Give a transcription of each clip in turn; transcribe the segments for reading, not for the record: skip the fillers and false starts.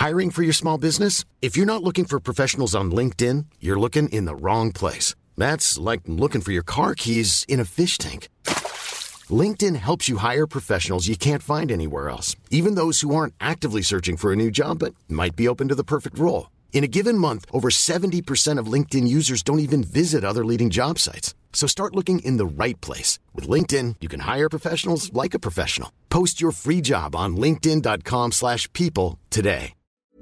Hiring for your small business? If you're not looking for professionals on LinkedIn, you're looking in the wrong place. That's like looking for your car keys in a fish tank. LinkedIn helps you hire professionals you can't find anywhere else, even those who aren't actively searching for a new job but might be open to the perfect role. In a given month, over 70% of LinkedIn users don't even visit other leading job sites. So start looking in the right place. With LinkedIn, you can hire professionals like a professional. Post your free job on linkedin.com/people today.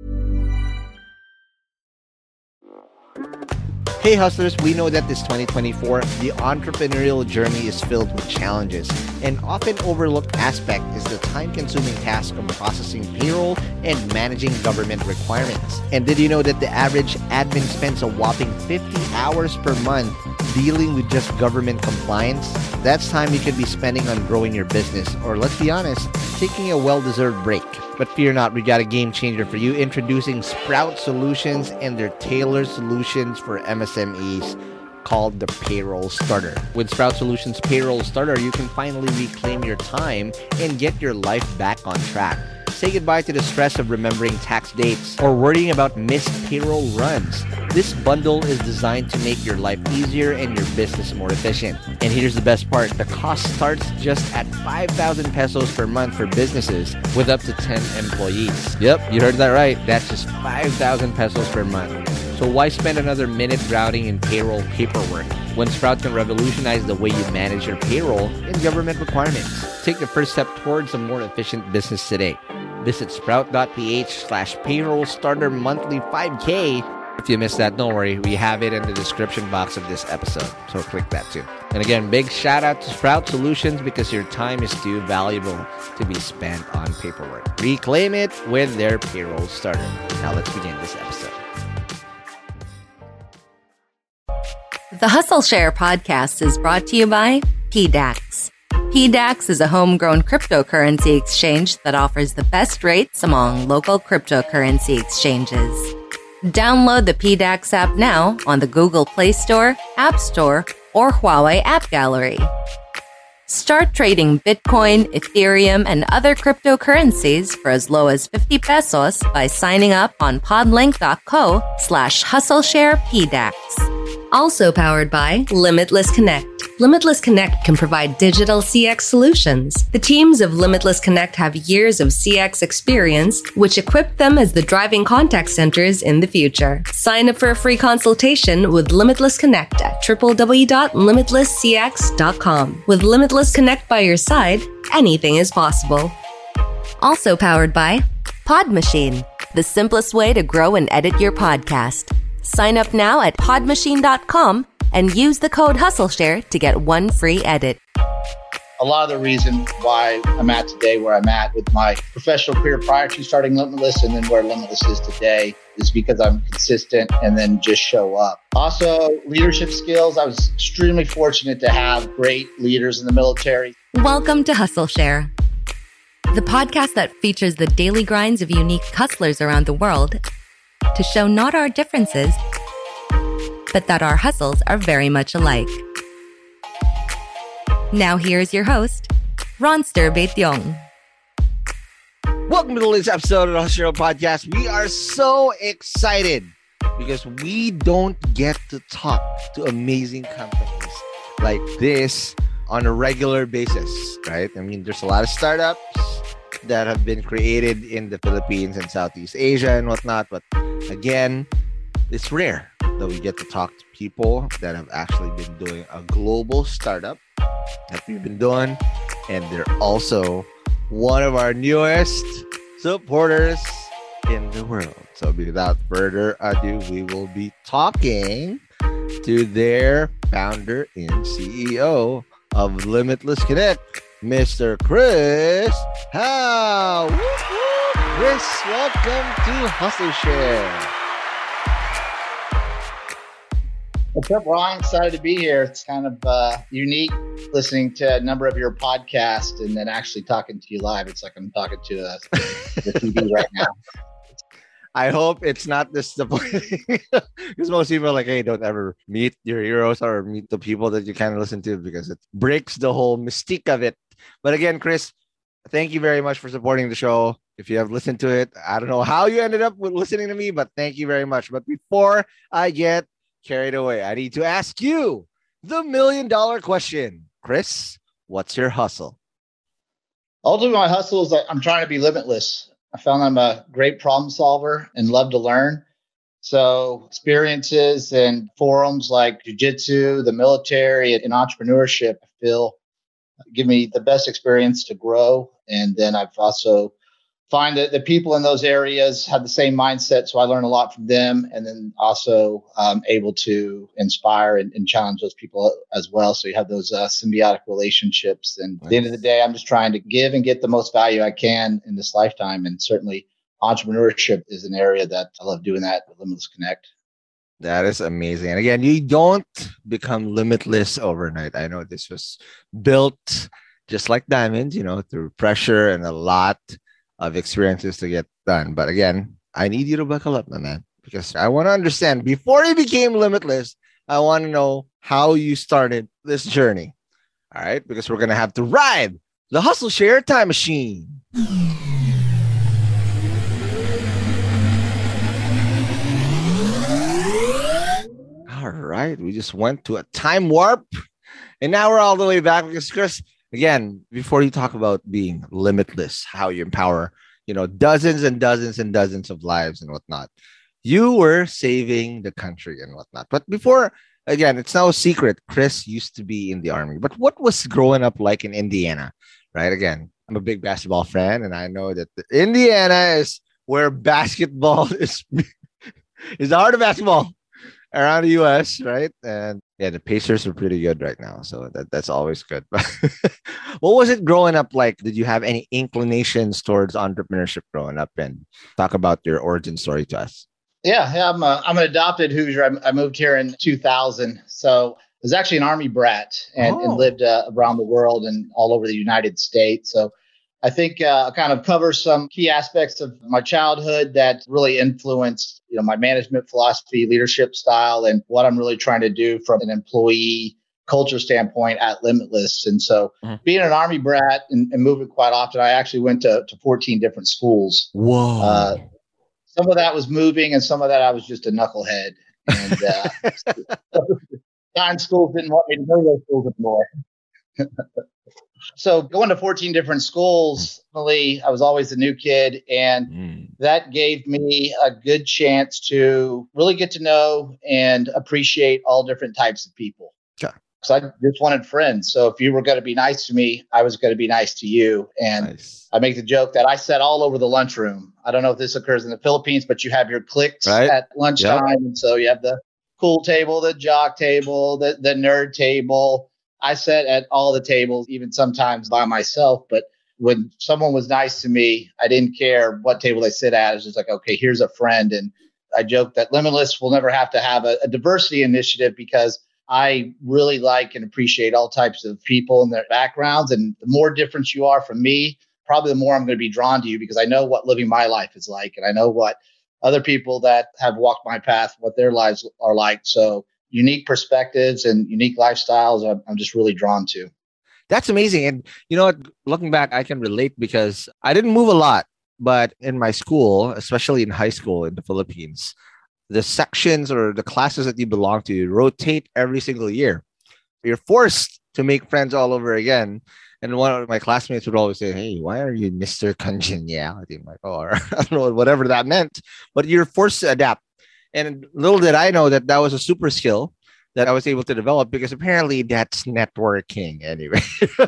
Hey hustlers, we know that this 2024, the entrepreneurial journey is filled with challenges. An often overlooked aspect is the time-consuming task of processing payroll and managing government requirements. And did you know that the average admin spends a whopping 50 hours per month dealing with just government compliance? That's time you could be spending on growing your business, or let's be honest, taking a well-deserved break. But fear not, we got a game changer for you, introducing Sprout Solutions and their tailored solutions for MSMEs called the Payroll Starter. With Sprout Solutions Payroll Starter, you can finally reclaim your time and get your life back on track. Say goodbye to the stress of remembering tax dates or worrying about missed payroll runs. This bundle is designed to make your life easier and your business more efficient. And here's the best part. The cost starts just at 5,000 pesos per month for businesses with up to 10 employees. Yep, you heard that right. That's just 5,000 pesos per month. So why spend another minute drowning in payroll paperwork when Sprout can revolutionize the way you manage your payroll and government requirements? Take the first step towards a more efficient business today. Visit sprout.ph/payroll starter monthly 5K. If you missed that, don't worry. We have it in the description box of this episode. So click that too. And again, big shout out to Sprout Solutions because your time is too valuable to be spent on paperwork. Reclaim it with their Payroll Starter. Now let's begin this episode. The Hustle Share podcast is brought to you by PDAX. PDAX is a homegrown cryptocurrency exchange that offers the best rates among local cryptocurrency exchanges. Download the PDAX app now on the Google Play Store, App Store, or Huawei App Gallery. Start trading Bitcoin, Ethereum, and other cryptocurrencies for as low as 50 pesos by signing up on podlink.co/hustlesharepdax. Also powered by Limitless Connect. Limitless Connect can provide digital CX solutions. The teams of Limitless Connect have years of CX experience, which equip them as the driving contact centers in the future. Sign up for a free consultation with Limitless Connect at www.limitlesscx.com. With Limitless Connect by your side, anything is possible. Also powered by Pod Machine, the simplest way to grow and edit your podcast. Sign up now at podmachine.com and use the code HustleShare to get one free edit. A lot of the reason why I'm at today where I'm at with my professional career prior to starting Limitless and then where Limitless is today is because I'm consistent and then just show up. Also, leadership skills. I was extremely fortunate to have great leaders in the military. Welcome to Hustle Share, the podcast that features the daily grinds of unique hustlers around the world to show not our differences, but that our hustles are very much alike. Now here's your host, Ronster Baetiong. Welcome to the latest episode of the Hustle Share podcast. We are so excited because we don't get to talk to amazing companies like this on a regular basis, right? I mean, there's a lot of startups that have been created in the Philippines and Southeast Asia and whatnot, but again, it's rare that we get to talk to people that have actually been doing a global startup that we've been doing, and they're also one of our newest supporters in the world. So without further ado, we will be talking to their founder and CEO of Limitless Connect, Mr. Chris Howe. Chris, welcome to Hustle Share. What's up, Ron? Excited to be here. It's kind of unique listening to a number of your podcasts and then actually talking to you live. It's like I'm talking to the TV right now. I hope it's not disappointing because most people are like, hey, don't ever meet your heroes or meet the people that you kind of listen to because it breaks the whole mystique of it. But again, Chris, Thank you very much for supporting the show. If you have listened to it, I don't know how you ended up with listening to me, but thank you very much. But before I get carried away, I need to ask you the $1,000,000 question. Chris, what's your hustle? Ultimately, my hustle is that I'm trying to be limitless. I found I'm a great problem solver and love to learn. So experiences and forums like jiu-jitsu, the military, and entrepreneurship, I feel give me the best experience to grow. And then I've also find that the people in those areas have the same mindset. So I learn a lot from them, and then also able to inspire and challenge those people as well. So you have those symbiotic relationships. And at the end of the day, I'm just trying to give and get the most value I can in this lifetime. And certainly entrepreneurship is an area that I love doing that with Limitless Connect. That is amazing. And again, you don't become limitless overnight. I know this was built just like diamonds, through pressure and a lot of experiences to get done. But again, I need you to buckle up, my man, because I want to understand before you became limitless, I want to know how you started this journey. All right, because we're going to have to ride the Hustle Share Time Machine. All right, we just went to a time warp and now we're all the way back because Chris, again, before you talk about being limitless, how you empower, dozens and dozens and dozens of lives and whatnot, you were saving the country and whatnot. But before, again, it's no secret, Chris used to be in the Army. But what was growing up like in Indiana, right? Again, I'm a big basketball fan, and I know that Indiana is where basketball is the heart of basketball around the U.S., right? And yeah, the Pacers are pretty good right now, so that's always good. But what was it growing up like? Did you have any inclinations towards entrepreneurship growing up? And talk about your origin story to us. Yeah, I'm an adopted Hoosier. I moved here in 2000, so I was actually an Army brat and lived around the world and all over the United States. So I think I'll kind of cover some key aspects of my childhood that really influenced, my management philosophy, leadership style, and what I'm really trying to do from an employee culture standpoint at Limitless. And so being an Army brat and moving quite often, I actually went to 14 different schools. Whoa. Some of that was moving and some of that I was just a knucklehead. And time schools didn't want me to go to those schools anymore. So going to 14 different schools, I was always the new kid. And that gave me a good chance to really get to know and appreciate all different types of people. Sure. So I just wanted friends. So if you were going to be nice to me, I was going to be nice to you. And I make the joke that I sat all over the lunchroom. I don't know if this occurs in the Philippines, but you have your cliques at lunchtime. Yep. And so you have the cool table, the jock table, the nerd table. I sat at all the tables, even sometimes by myself. But when someone was nice to me, I didn't care what table they sit at. It's just like, okay, here's a friend. And I joke that Limitless will never have to have a diversity initiative because I really like and appreciate all types of people and their backgrounds. And the more different you are from me, probably the more I'm going to be drawn to you because I know what living my life is like. And I know what other people that have walked my path, what their lives are like. So unique perspectives and unique lifestyles, I'm just really drawn to. That's amazing. And you know what, looking back, I can relate because I didn't move a lot, but in my school, especially in high school in the Philippines, the sections or the classes that you belong to rotate every single year. You're forced to make friends all over again. And one of my classmates would always say, hey, why are you Mr. Congeniality? I'm like, oh, I don't know, whatever that meant, but you're forced to adapt. And little did I know that was a super skill that I was able to develop because apparently that's networking anyway.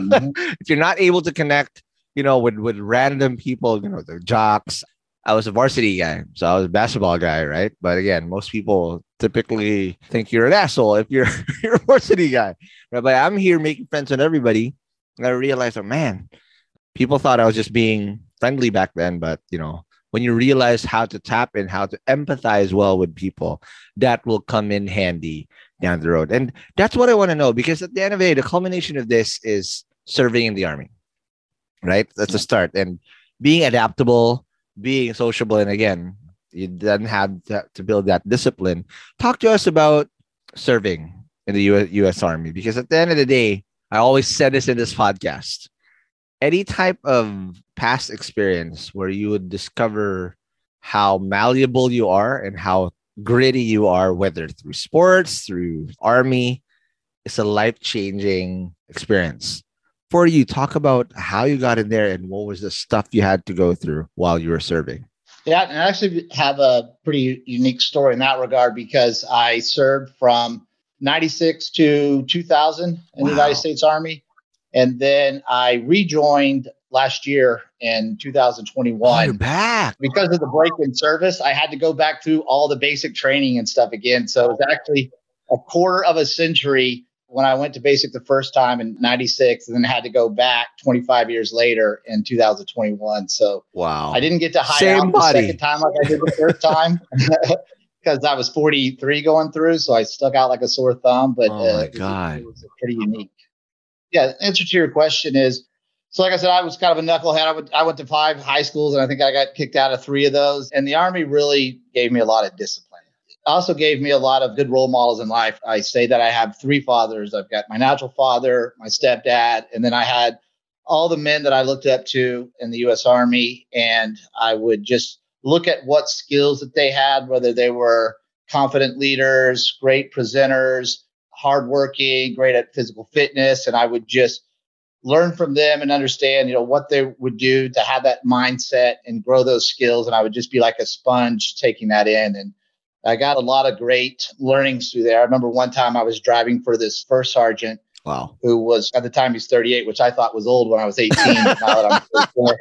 If you're not able to connect, with random people, the jocks. I was a varsity guy, so I was a basketball guy, right? But again, most people typically think you're an asshole if you're a varsity guy, right? But I'm here making friends with everybody. And I realized, oh man, people thought I was just being friendly back then, but when you realize how to tap in, how to empathize well with people, that will come in handy down the road. And that's what I want to know, because at the end of the day, the culmination of this is serving in the Army, right? That's a start. And being adaptable, being sociable. And again, you then have to build that discipline. Talk to us about serving in the U.S. Army, because at the end of the day, I always said this in this podcast, Any type of past experience where you would discover how malleable you are and how gritty you are, whether through sports, through army, it's a life-changing experience. For you, talk about how you got in there and what was the stuff you had to go through while you were serving. Yeah, and I actually have a pretty unique story in that regard because I served from 96 to 2000 in the United States Army. And then I rejoined last year in 2021. Oh, you're back. Because of the break in service, I had to go back through all the basic training and stuff again. So it was actually a quarter of a century when I went to basic the first time in 96 and then had to go back 25 years later in 2021. So wow, I didn't get to hide out the second time like I did the first time because I was 43 going through. So I stuck out like a sore thumb, but oh my God. It was pretty unique. Yeah, the answer to your question is, so like I said, I was kind of a knucklehead. I went to 5 high schools and I think I got kicked out of 3 of those. And the Army really gave me a lot of discipline. Also gave me a lot of good role models in life. I say that I have 3 fathers. I've got my natural father, my stepdad, and then I had all the men that I looked up to in the U.S. Army. And I would just look at what skills that they had, whether they were confident leaders, great presenters, hardworking, great at physical fitness. And I would just learn from them and understand, what they would do to have that mindset and grow those skills. And I would just be like a sponge taking that in. And I got a lot of great learnings through there. I remember one time I was driving for this first sergeant. Wow. Who was, at the time, he's 38, which I thought was old when I was 18. Now that I'm 34,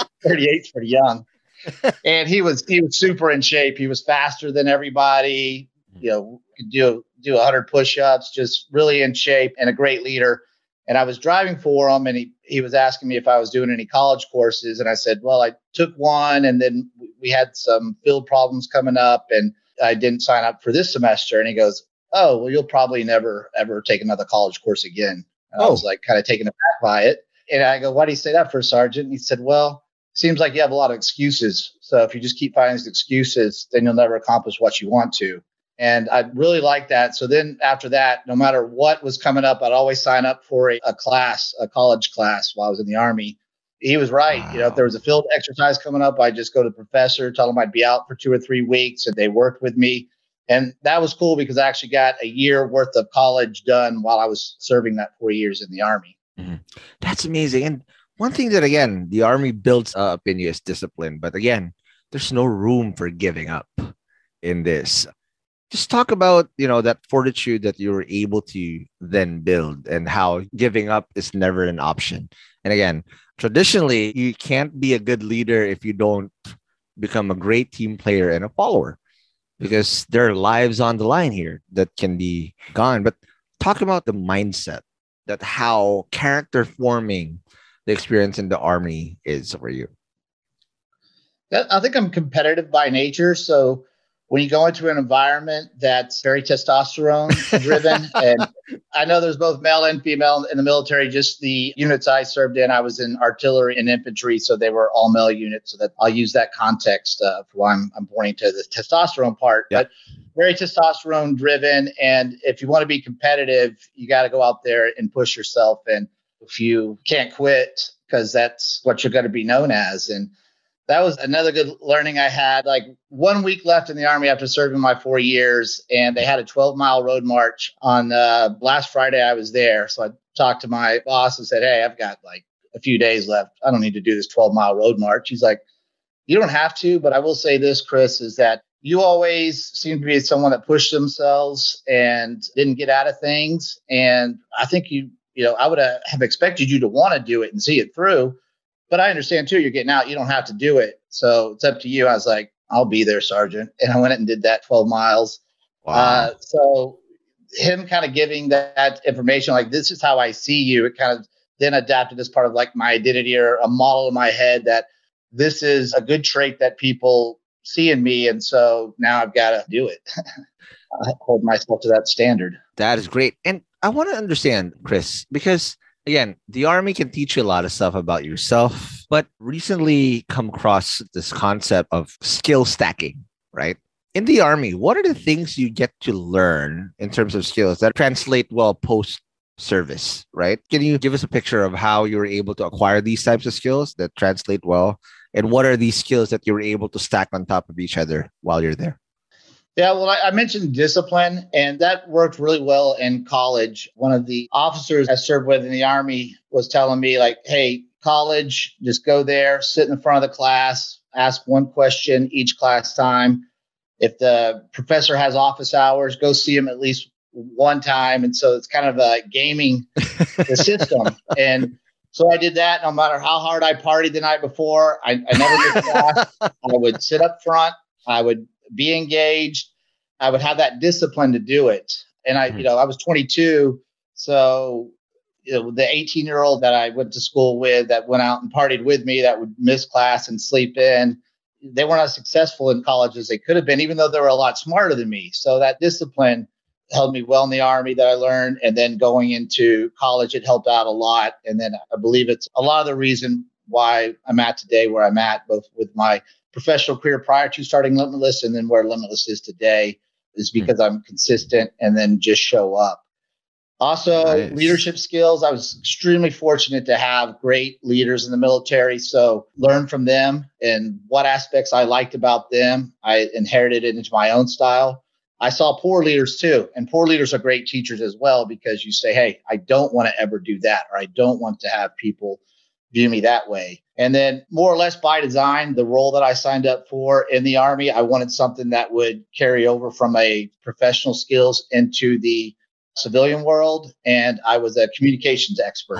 38 is pretty young. And he was super in shape. He was faster than everybody, could do 100 push-ups, just really in shape and a great leader. And I was driving for him and he was asking me if I was doing any college courses. And I said, well, I took one and then we had some field problems coming up and I didn't sign up for this semester. And he goes, oh, well, you'll probably never, ever take another college course again. And I was like kind of taken aback by it. And I go, why do you say that for, Sergeant? And he said, well, seems like you have a lot of excuses. So if you just keep finding these excuses, then you'll never accomplish what you want to. And I really liked that. So then after that, no matter what was coming up, I'd always sign up for a college class while I was in the Army. He was right. Wow. If there was a field exercise coming up, I'd just go to the professor, tell him I'd be out for 2 or 3 weeks, and they worked with me. And that was cool because I actually got a year worth of college done while I was serving that 4 years in the Army. Mm-hmm. That's amazing. And one thing that, again, the Army builds up in you is discipline. But again, there's no room for giving up in this. Just talk about, that fortitude that you were able to then build and how giving up is never an option. And again, traditionally, you can't be a good leader if you don't become a great team player and a follower because there are lives on the line here that can be gone. But talk about the mindset, that how character forming the experience in the Army is for you. I think I'm competitive by nature. So when you go into an environment that's very testosterone driven, and I know there's both male and female in the military, just the units I served in, I was in artillery and infantry. So they were all male units. So that I'll use that context for why I'm pointing to the testosterone part, but very testosterone driven. And if you want to be competitive, you got to go out there and push yourself. And if you can't quit, because that's what you're going to be known as. And that was another good learning I had. Like 1 week left in the Army after serving my 4 years, and they had a 12-mile road march on last Friday I was there. So I talked to my boss and said, hey, I've got like a few days left. I don't need to do this 12-mile road march. He's like, you don't have to, but I will say this, Chris, is that you always seem to be someone that pushed themselves and didn't get out of things. And I think I would have expected you to want to do it and see it through. But I understand, too, you're getting out. You don't have to do it. So it's up to you. I was like, I'll be there, Sergeant. And I went and did that 12 miles. Wow. So him kind of giving that information, like, this is how I see you. It kind of then adapted as part of like my identity or a model in my head that this is a good trait that people see in me. And so now I've got to do it. I hold myself to that standard. That is great. And I want to understand, Chris, because again, the Army can teach you a lot of stuff about yourself, but recently come across this concept of skill stacking, right? In the Army, what are the things you get to learn in terms of skills that translate well post service, right? Can you give us a picture of how you were able to acquire these types of skills that translate well? And what are these skills that you were able to stack on top of each other while you're there? Yeah, well, I mentioned discipline, and that worked really well in college. One of the officers I served with in the Army was telling me, like, hey, college, just go there, sit in the front of the class, ask one question each class time. If the professor has office hours, go see him at least one time. And so it's kind of gaming the system. And so I did that. No matter how hard I partied the night before, I never missed class. I would sit up front. I would be engaged. I would have that discipline to do it. And I was 22. So, the 18-year-old that I went to school with that went out and partied with me, that would miss class and sleep in, they weren't as successful in college as they could have been, even though they were a lot smarter than me. So that discipline held me well in the Army that I learned. And then going into college, it helped out a lot. And then I believe it's a lot of the reason why I'm at today where I'm at, both with my professional career prior to starting Limitless and then where Limitless is today, is because I'm consistent and then just show up. Also, nice. Leadership skills. I was extremely fortunate to have great leaders in the military. So learn from them and what aspects I liked about them. I inherited it into my own style. I saw poor leaders too. And poor leaders are great teachers as well, because you say, hey, I don't want to ever do that, or I don't want to have people view me that way. And then more or less by design, the role that I signed up for in the Army, I wanted something that would carry over from a professional skills into the civilian world. And I was a communications expert.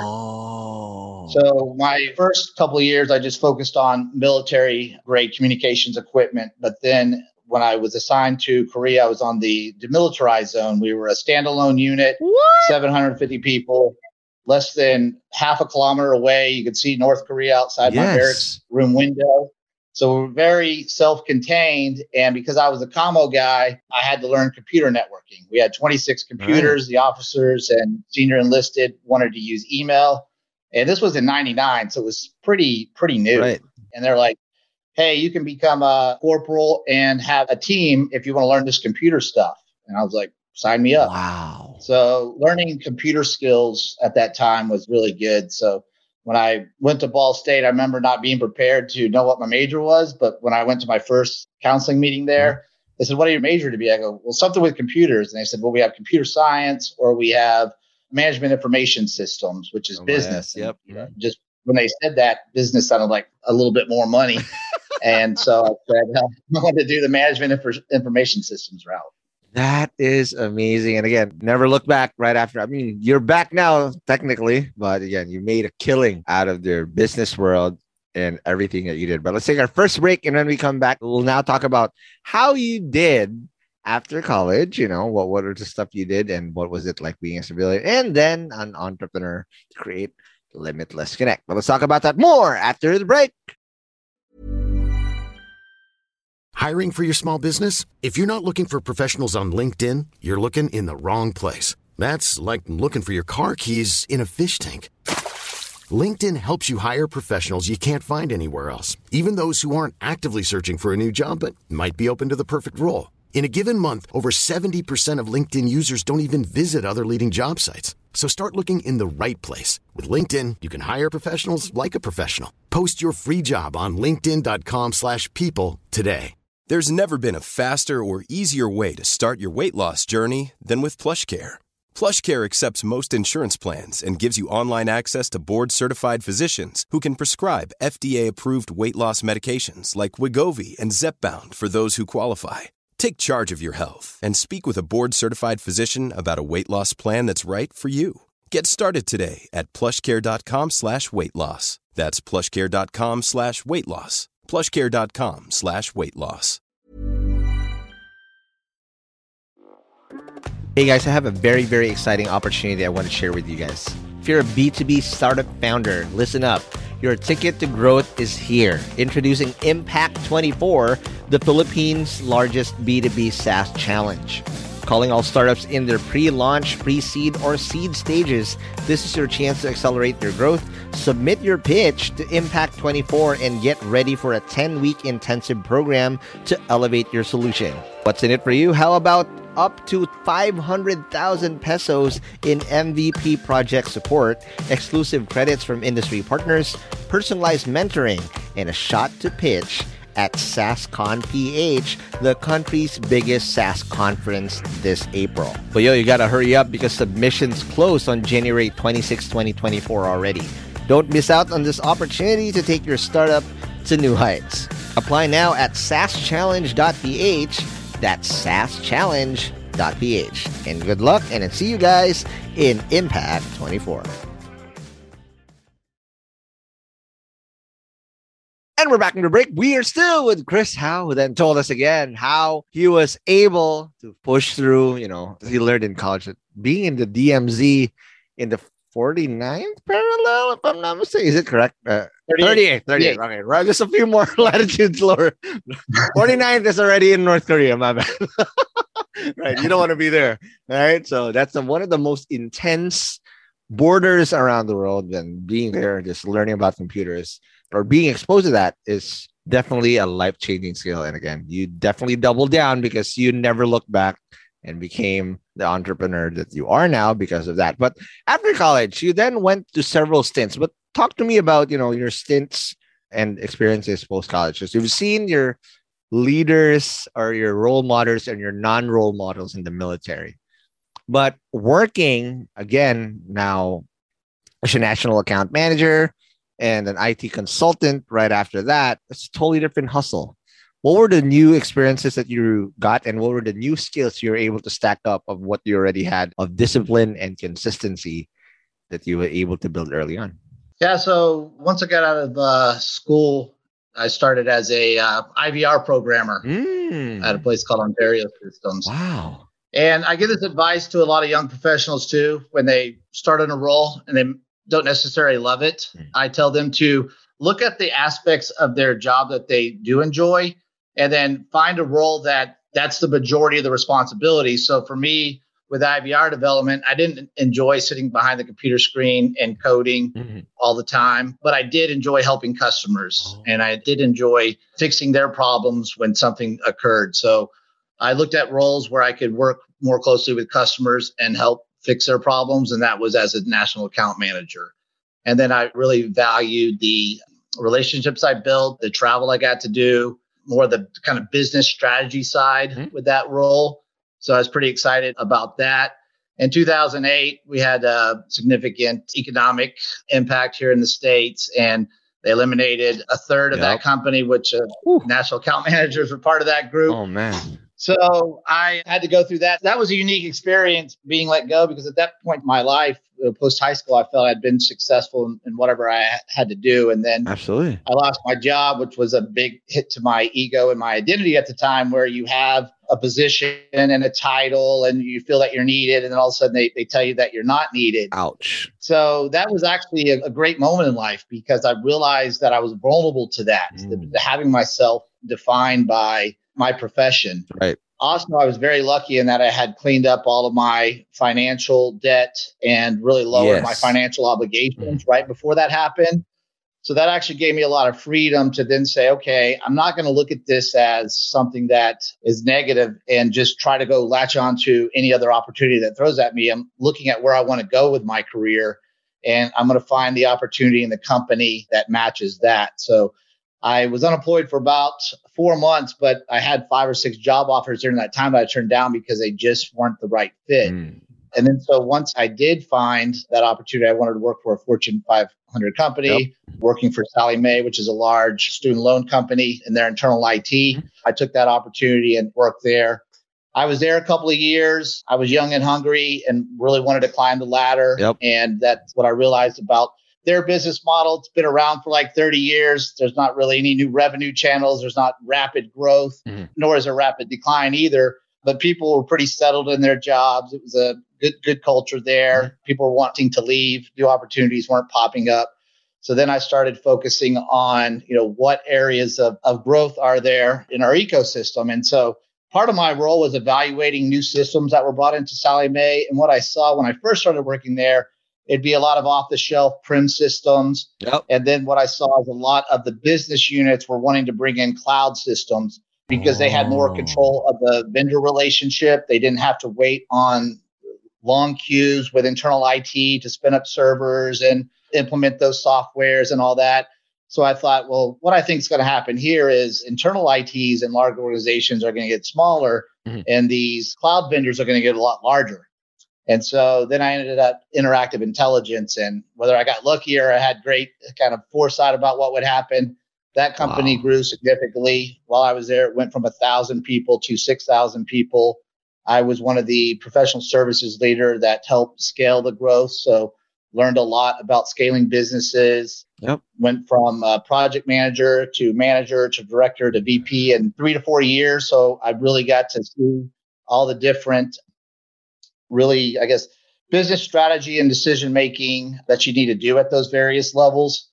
Oh. So my first couple of years, I just focused on military grade communications equipment. But then when I was assigned to Korea, I was on the demilitarized zone. We were a standalone unit, 750 people. Less than half a kilometer away, you could see North Korea outside my barracks room window. So we're very self-contained. And because I was a commo guy, I had to learn computer networking. We had 26 computers. Right. The officers and senior enlisted wanted to use email. And this was in 99, so it was pretty new. Right. And they're like, hey, you can become a corporal and have a team if you want to learn this computer stuff. And I was like, sign me up. Wow. So learning computer skills at that time was really good. So when I went to Ball State, I remember not being prepared to know what my major was. But when I went to my first counseling meeting there, they said, what are your major to be? I go, well, something with computers. And they said, well, we have computer science, or we have management information systems, which is business. Yep. Just when they said that, business sounded like a little bit more money. And so I said, I wanted to do the management information systems route. That is amazing. And again, never look back right after. I mean, you're back now, technically, but again, you made a killing out of their business world and everything that you did. But let's take our first break. And when we come back, we'll now talk about how you did after college. What are the stuff you did and what was it like being a civilian and then an entrepreneur to create Limitless Connect. But let's talk about that more after the break. Hiring for your small business? If you're not looking for professionals on LinkedIn, you're looking in the wrong place. That's like looking for your car keys in a fish tank. LinkedIn helps you hire professionals you can't find anywhere else, even those who aren't actively searching for a new job but might be open to the perfect role. In a given month, over 70% of LinkedIn users don't even visit other leading job sites. So start looking in the right place. With LinkedIn, you can hire professionals like a professional. Post your free job on linkedin.com/people today. There's never been a faster or easier way to start your weight loss journey than with PlushCare. PlushCare accepts most insurance plans and gives you online access to board-certified physicians who can prescribe FDA-approved weight loss medications like Wegovy and Zepbound for those who qualify. Take charge of your health and speak with a board-certified physician about a weight loss plan that's right for you. Get started today at plushcare.com/weight loss. That's plushcare.com/weight loss. plushcare.com/weight loss. Hey guys, I have a very, very exciting opportunity I want to share with you guys. If you're a B2B startup founder, listen up. Your ticket to growth is here. Introducing Impact 24, the Philippines' largest B2B SaaS challenge. Calling all startups in their pre-launch, pre-seed, or seed stages, this is your chance to accelerate your growth. Submit your pitch to Impact 24 and get ready for a 10-week intensive program to elevate your solution. What's in it for you? How about up to 500,000 pesos in MVP project support, exclusive credits from industry partners, personalized mentoring, and a shot to pitch at SaaSCon PH, the country's biggest SaaS conference this April. But you gotta hurry up because submissions close on January 26, 2024 already. Don't miss out on this opportunity to take your startup to new heights. Apply now at SaaSchallenge.ph. That's SaaSchallenge.ph. And good luck, and see you guys in Impact 24. And we're back in the break. We are still with Chris Howe, who then told us again how he was able to push through. He learned in college that being in the DMZ in the 49th parallel, if I'm not mistaken. Is it correct? 38. Okay, right. Just a few more latitudes lower. 49th is already in North Korea, my bad. Right. You don't want to be there. All right. So that's one of the most intense borders around the world. And being there, just learning about computers or being exposed to that is definitely a life-changing skill. And again, you definitely double down because you never looked back and became the entrepreneur that you are now because of that. But after college, you then went to several stints. But talk to me about, your stints and experiences post-college. So you've seen your leaders or your role models and your non-role models in the military. But working, again, now as a national account manager and an IT consultant right after that, it's a totally different hustle. What were the new experiences that you got, and what were the new skills you were able to stack up of what you already had of discipline and consistency that you were able to build early on? Yeah, so once I got out of school, I started as a IVR programmer at a place called Ontario Systems. Wow. And I give this advice to a lot of young professionals too, when they start in a role and they don't necessarily love it. I tell them to look at the aspects of their job that they do enjoy, and then find a role that's the majority of the responsibility. So for me, with IVR development, I didn't enjoy sitting behind the computer screen and coding all the time, but I did enjoy helping customers, and I did enjoy fixing their problems when something occurred. So I looked at roles where I could work more closely with customers and help fix their problems, and that was as a national account manager. And then I really valued the relationships I built, the travel I got to do, more the kind of business strategy side with that role. So I was pretty excited about that. In 2008, we had a significant economic impact here in the States, and they eliminated a third of that company, which national account managers were part of that group. Oh, man. So I had to go through that. That was a unique experience being let go, because at that point in my life, post high school, I felt I'd been successful in whatever I had to do. And then absolutely, I lost my job, which was a big hit to my ego and my identity at the time, where you have a position and a title and you feel that you're needed. And then all of a sudden they tell you that you're not needed. Ouch. So that was actually a great moment in life, because I realized that I was vulnerable to that, to having myself defined by my profession. Right. Also, I was very lucky in that I had cleaned up all of my financial debt and really lowered my financial obligations right before that happened. So that actually gave me a lot of freedom to then say, okay, I'm not going to look at this as something that is negative and just try to go latch on to any other opportunity that throws at me. I'm looking at where I want to go with my career, and I'm going to find the opportunity in the company that matches that. So I was unemployed for about 4 months, but I had 5 or 6 job offers during that time that I turned down because they just weren't the right fit. And then so once I did find that opportunity, I wanted to work for a Fortune 500 company, working for Sallie Mae, which is a large student loan company, in their internal IT. I took that opportunity and worked there. I was there a couple of years. I was young and hungry and really wanted to climb the ladder. And that's what I realized about their business model. It's been around for like 30 years. There's not really any new revenue channels. There's not rapid growth, nor is there rapid decline either. But people were pretty settled in their jobs. It was a good culture there. People were wanting to leave. New opportunities weren't popping up. So then I started focusing on, what areas of growth are there in our ecosystem. And so part of my role was evaluating new systems that were brought into Sallie Mae. And what I saw when I first started working there, it'd be a lot of off-the-shelf prim systems. And then what I saw is a lot of the business units were wanting to bring in cloud systems. because they had more control of the vendor relationship. They didn't have to wait on long queues with internal IT to spin up servers and implement those softwares and all that. So I thought, well, what I think is going to happen here is internal ITs in large organizations are going to get smaller, and these cloud vendors are going to get a lot larger. And so then I ended up Interactive Intelligence, and whether I got lucky or I had great kind of foresight about what would happen, that company grew significantly. While I was there, it went from 1,000 people to 6,000 people. I was one of the professional services leader that helped scale the growth. So learned a lot about scaling businesses. Went from project manager to director to VP in 3 to 4 years. So I really got to see all the different, really, I guess, business strategy and decision making that you need to do at those various levels.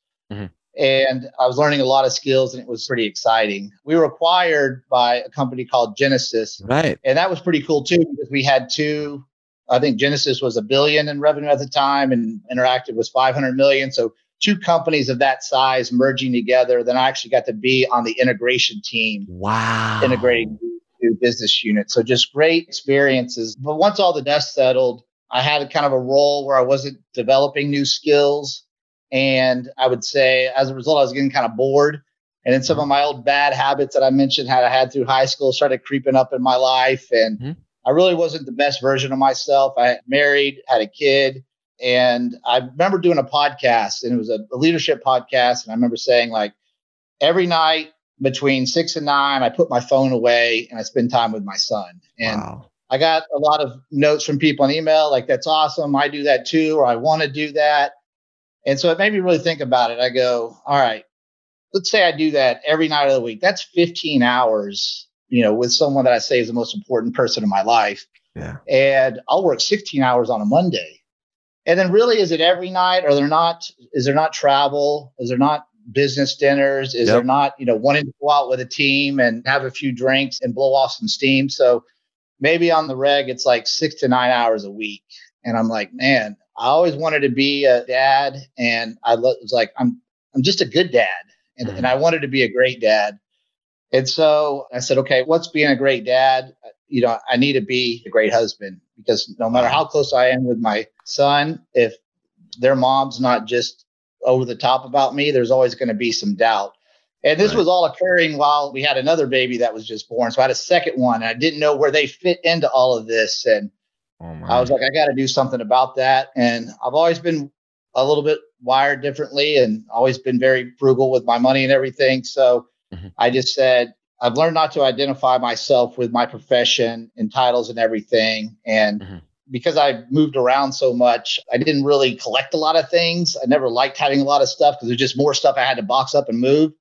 And I was learning a lot of skills, and it was pretty exciting. We were acquired by a company called Genesys. Right. And that was pretty cool too, because we had two, I think Genesys was $1 billion in revenue at the time, and Interactive was $500 million. So two companies of that size merging together. Then I actually got to be on the integration team. Wow. Integrating two business units. So just great experiences. But once all the dust settled, I had a kind of a role where I wasn't developing new skills. And I would say, as a result, I was getting kind of bored. And then some of my old bad habits that I mentioned I had through high school started creeping up in my life. And I really wasn't the best version of myself. I married, had a kid. And I remember doing a podcast, and it was a leadership podcast. And I remember saying, like, every night between 6 and 9, I put my phone away and I spend time with my son. And I got a lot of notes from people on email, like, that's awesome. I do that too, or I want to do that. And so it made me really think about it. I go, all right, let's say I do that every night of the week. That's 15 hours, with someone that I say is the most important person in my life. Yeah. And I'll work 16 hours on a Monday. And then really, is it every night? Is there not travel? Is there not business dinners? Is there not, wanting to go out with a team and have a few drinks and blow off some steam? So maybe on the reg, it's like 6 to 9 hours a week. And I'm like, man, I always wanted to be a dad, and I was like, I'm just a good dad, and I wanted to be a great dad. And so I said, okay, what's being a great dad? I need to be a great husband, because no matter how close I am with my son, if their mom's not just over the top about me, there's always going to be some doubt. And this was all occurring while we had another baby that was just born. So I had a second one, and I didn't know where they fit into all of this. And I was like, I got to do something about that. And I've always been a little bit wired differently, and always been very frugal with my money and everything. So I just said, I've learned not to identify myself with my profession and titles and everything. And because I moved around so much, I didn't really collect a lot of things. I never liked having a lot of stuff, because there's just more stuff I had to box up and move.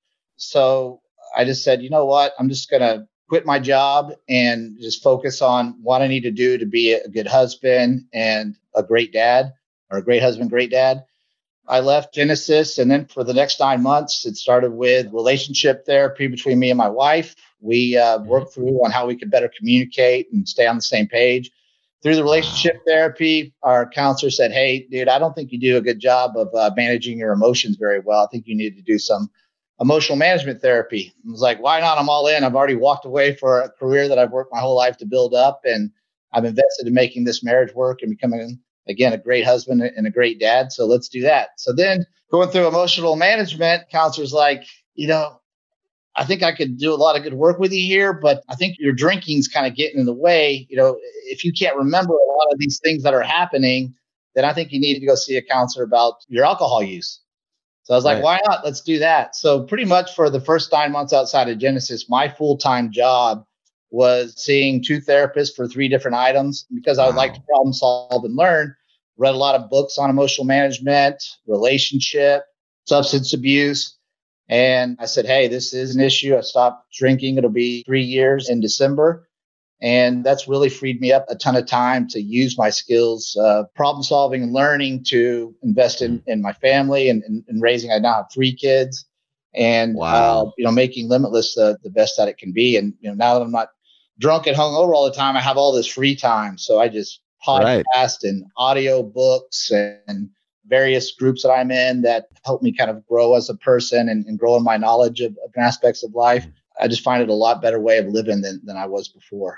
So I just said, you know what, I'm just going to quit my job and just focus on what I need to do to be a good husband and a great dad, or a great husband, great dad. I left Genesys, and then for the next 9 months, it started with relationship therapy between me and my wife. We worked through on how we could better communicate and stay on the same page. Through the relationship therapy, our counselor said, hey, dude, I don't think you do a good job of managing your emotions very well. I think you need to do some emotional management therapy. I was like, why not? I'm all in. I've already walked away for a career that I've worked my whole life to build up, and I've invested in making this marriage work and becoming, again, a great husband and a great dad. So let's do that. So then going through emotional management, counselor's like, I think I could do a lot of good work with you here, but I think your drinking's kind of getting in the way. If you can't remember a lot of these things that are happening, then I think you need to go see a counselor about your alcohol use. So I was like, why not? Let's do that. So pretty much for the first 9 months outside of Genesys, my full-time job was seeing 2 therapists for 3 different items, because I would like to problem solve and learn. Read a lot of books on emotional management, relationship, substance abuse. And I said, hey, this is an issue. I stopped drinking. It'll be 3 years in December. And that's really freed me up a ton of time to use my skills, problem solving and learning, to invest in my family and raising. I now have 3 kids, and making Limitless the best that it can be. And now that I'm not drunk and hungover all the time, I have all this free time. So I just podcast and audio books and various groups that I'm in that help me kind of grow as a person and grow in my knowledge of aspects of life. I just find it a lot better way of living than I was before.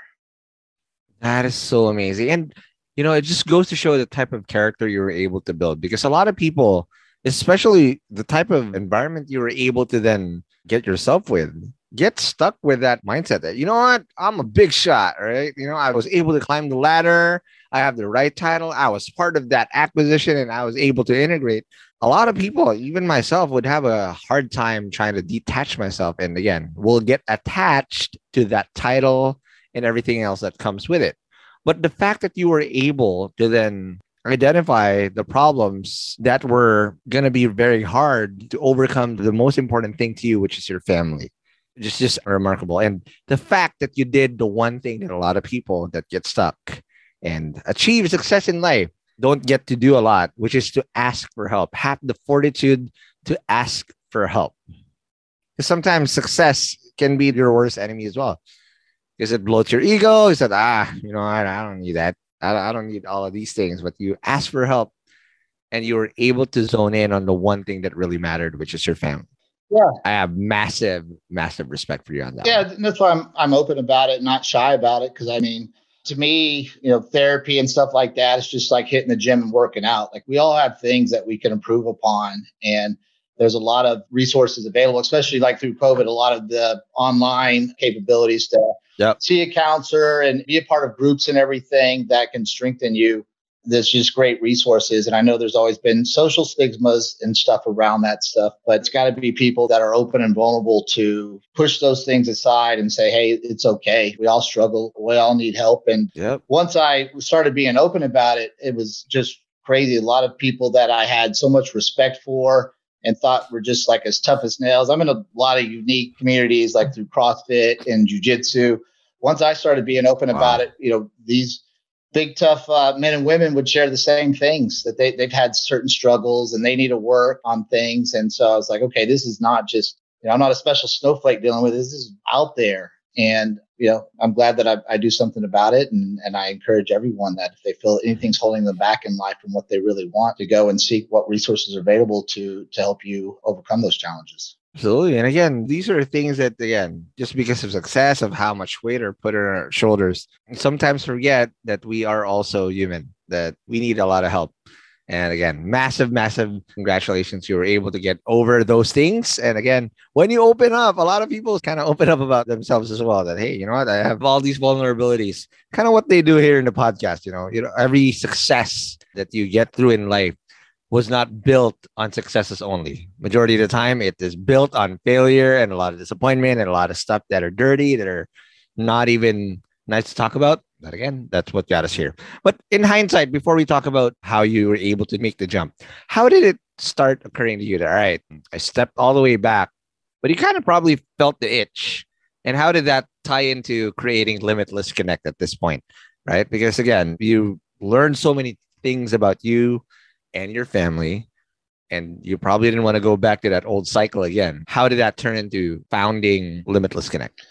That is so amazing. And, it just goes to show the type of character you were able to build, because a lot of people, especially the type of environment you were able to then get yourself with, get stuck with that mindset that, you know what, I'm a big shot, right? I was able to climb the ladder. I have the right title. I was part of that acquisition and I was able to integrate. A lot of people, even myself, would have a hard time trying to detach myself. And again, will get attached to that title and everything else that comes with it. But the fact that you were able to then identify the problems that were going to be very hard to overcome the most important thing to you, which is your family. Just remarkable. And the fact that you did the one thing that a lot of people that get stuck and achieve success in life don't get to do a lot, which is to ask for help. Have the fortitude to ask for help. Because sometimes success can be your worst enemy as well. Because it bloats your ego. You said, I don't need that. I don't need all of these things. But you ask for help and you were able to zone in on the one thing that really mattered, which is your family. Yeah. I have massive, massive respect for you on that. Yeah, and that's why I'm open about it, not shy about it. Because to me, therapy and stuff like that, it's just like hitting the gym and working out. Like, we all have things that we can improve upon. And there's a lot of resources available, especially like through COVID, a lot of the online capabilities to see a counselor and be a part of groups and everything that can strengthen you. There's just great resources. And I know there's always been social stigmas and stuff around that stuff, but it's got to be people that are open and vulnerable to push those things aside and say, hey, it's okay. We all struggle. We all need help. And once I started being open about it, it was just crazy. A lot of people that I had so much respect for and thought were just like as tough as nails. I'm in a lot of unique communities, like through CrossFit and jiu-jitsu. Once I started being open about it, these big, tough men and women would share the same things, that they've had certain struggles and they need to work on things. And so I was like, okay, this is not just, I'm not a special snowflake dealing with this. This is out there. And, I'm glad that I do something about it. And I encourage everyone that if they feel anything's holding them back in life from what they really want, to go and seek what resources are available to help you overcome those challenges. Absolutely. And again, these are things that, just because of success, of how much weight are put on our shoulders, sometimes forget that we are also human, that we need a lot of help. And again, massive, massive congratulations. You were able to get over those things. And again, when you open up, a lot of people kind of open up about themselves as well, that, hey, you know what, I have all these vulnerabilities, kind of what they do here in the podcast. Every success that you get through in life was not built on successes only. Majority of the time, it is built on failure and a lot of disappointment and a lot of stuff that are dirty, that are not even nice to talk about. But again, that's what got us here. But in hindsight, before we talk about how you were able to make the jump, how did it start occurring to you that, all right, I stepped all the way back, but you kind of probably felt the itch. And how did that tie into creating Limitless Connect at this point, right? Because again, you learned so many things about you and your family, and you probably didn't want to go back to that old cycle again. How did that turn into founding Limitless Connect?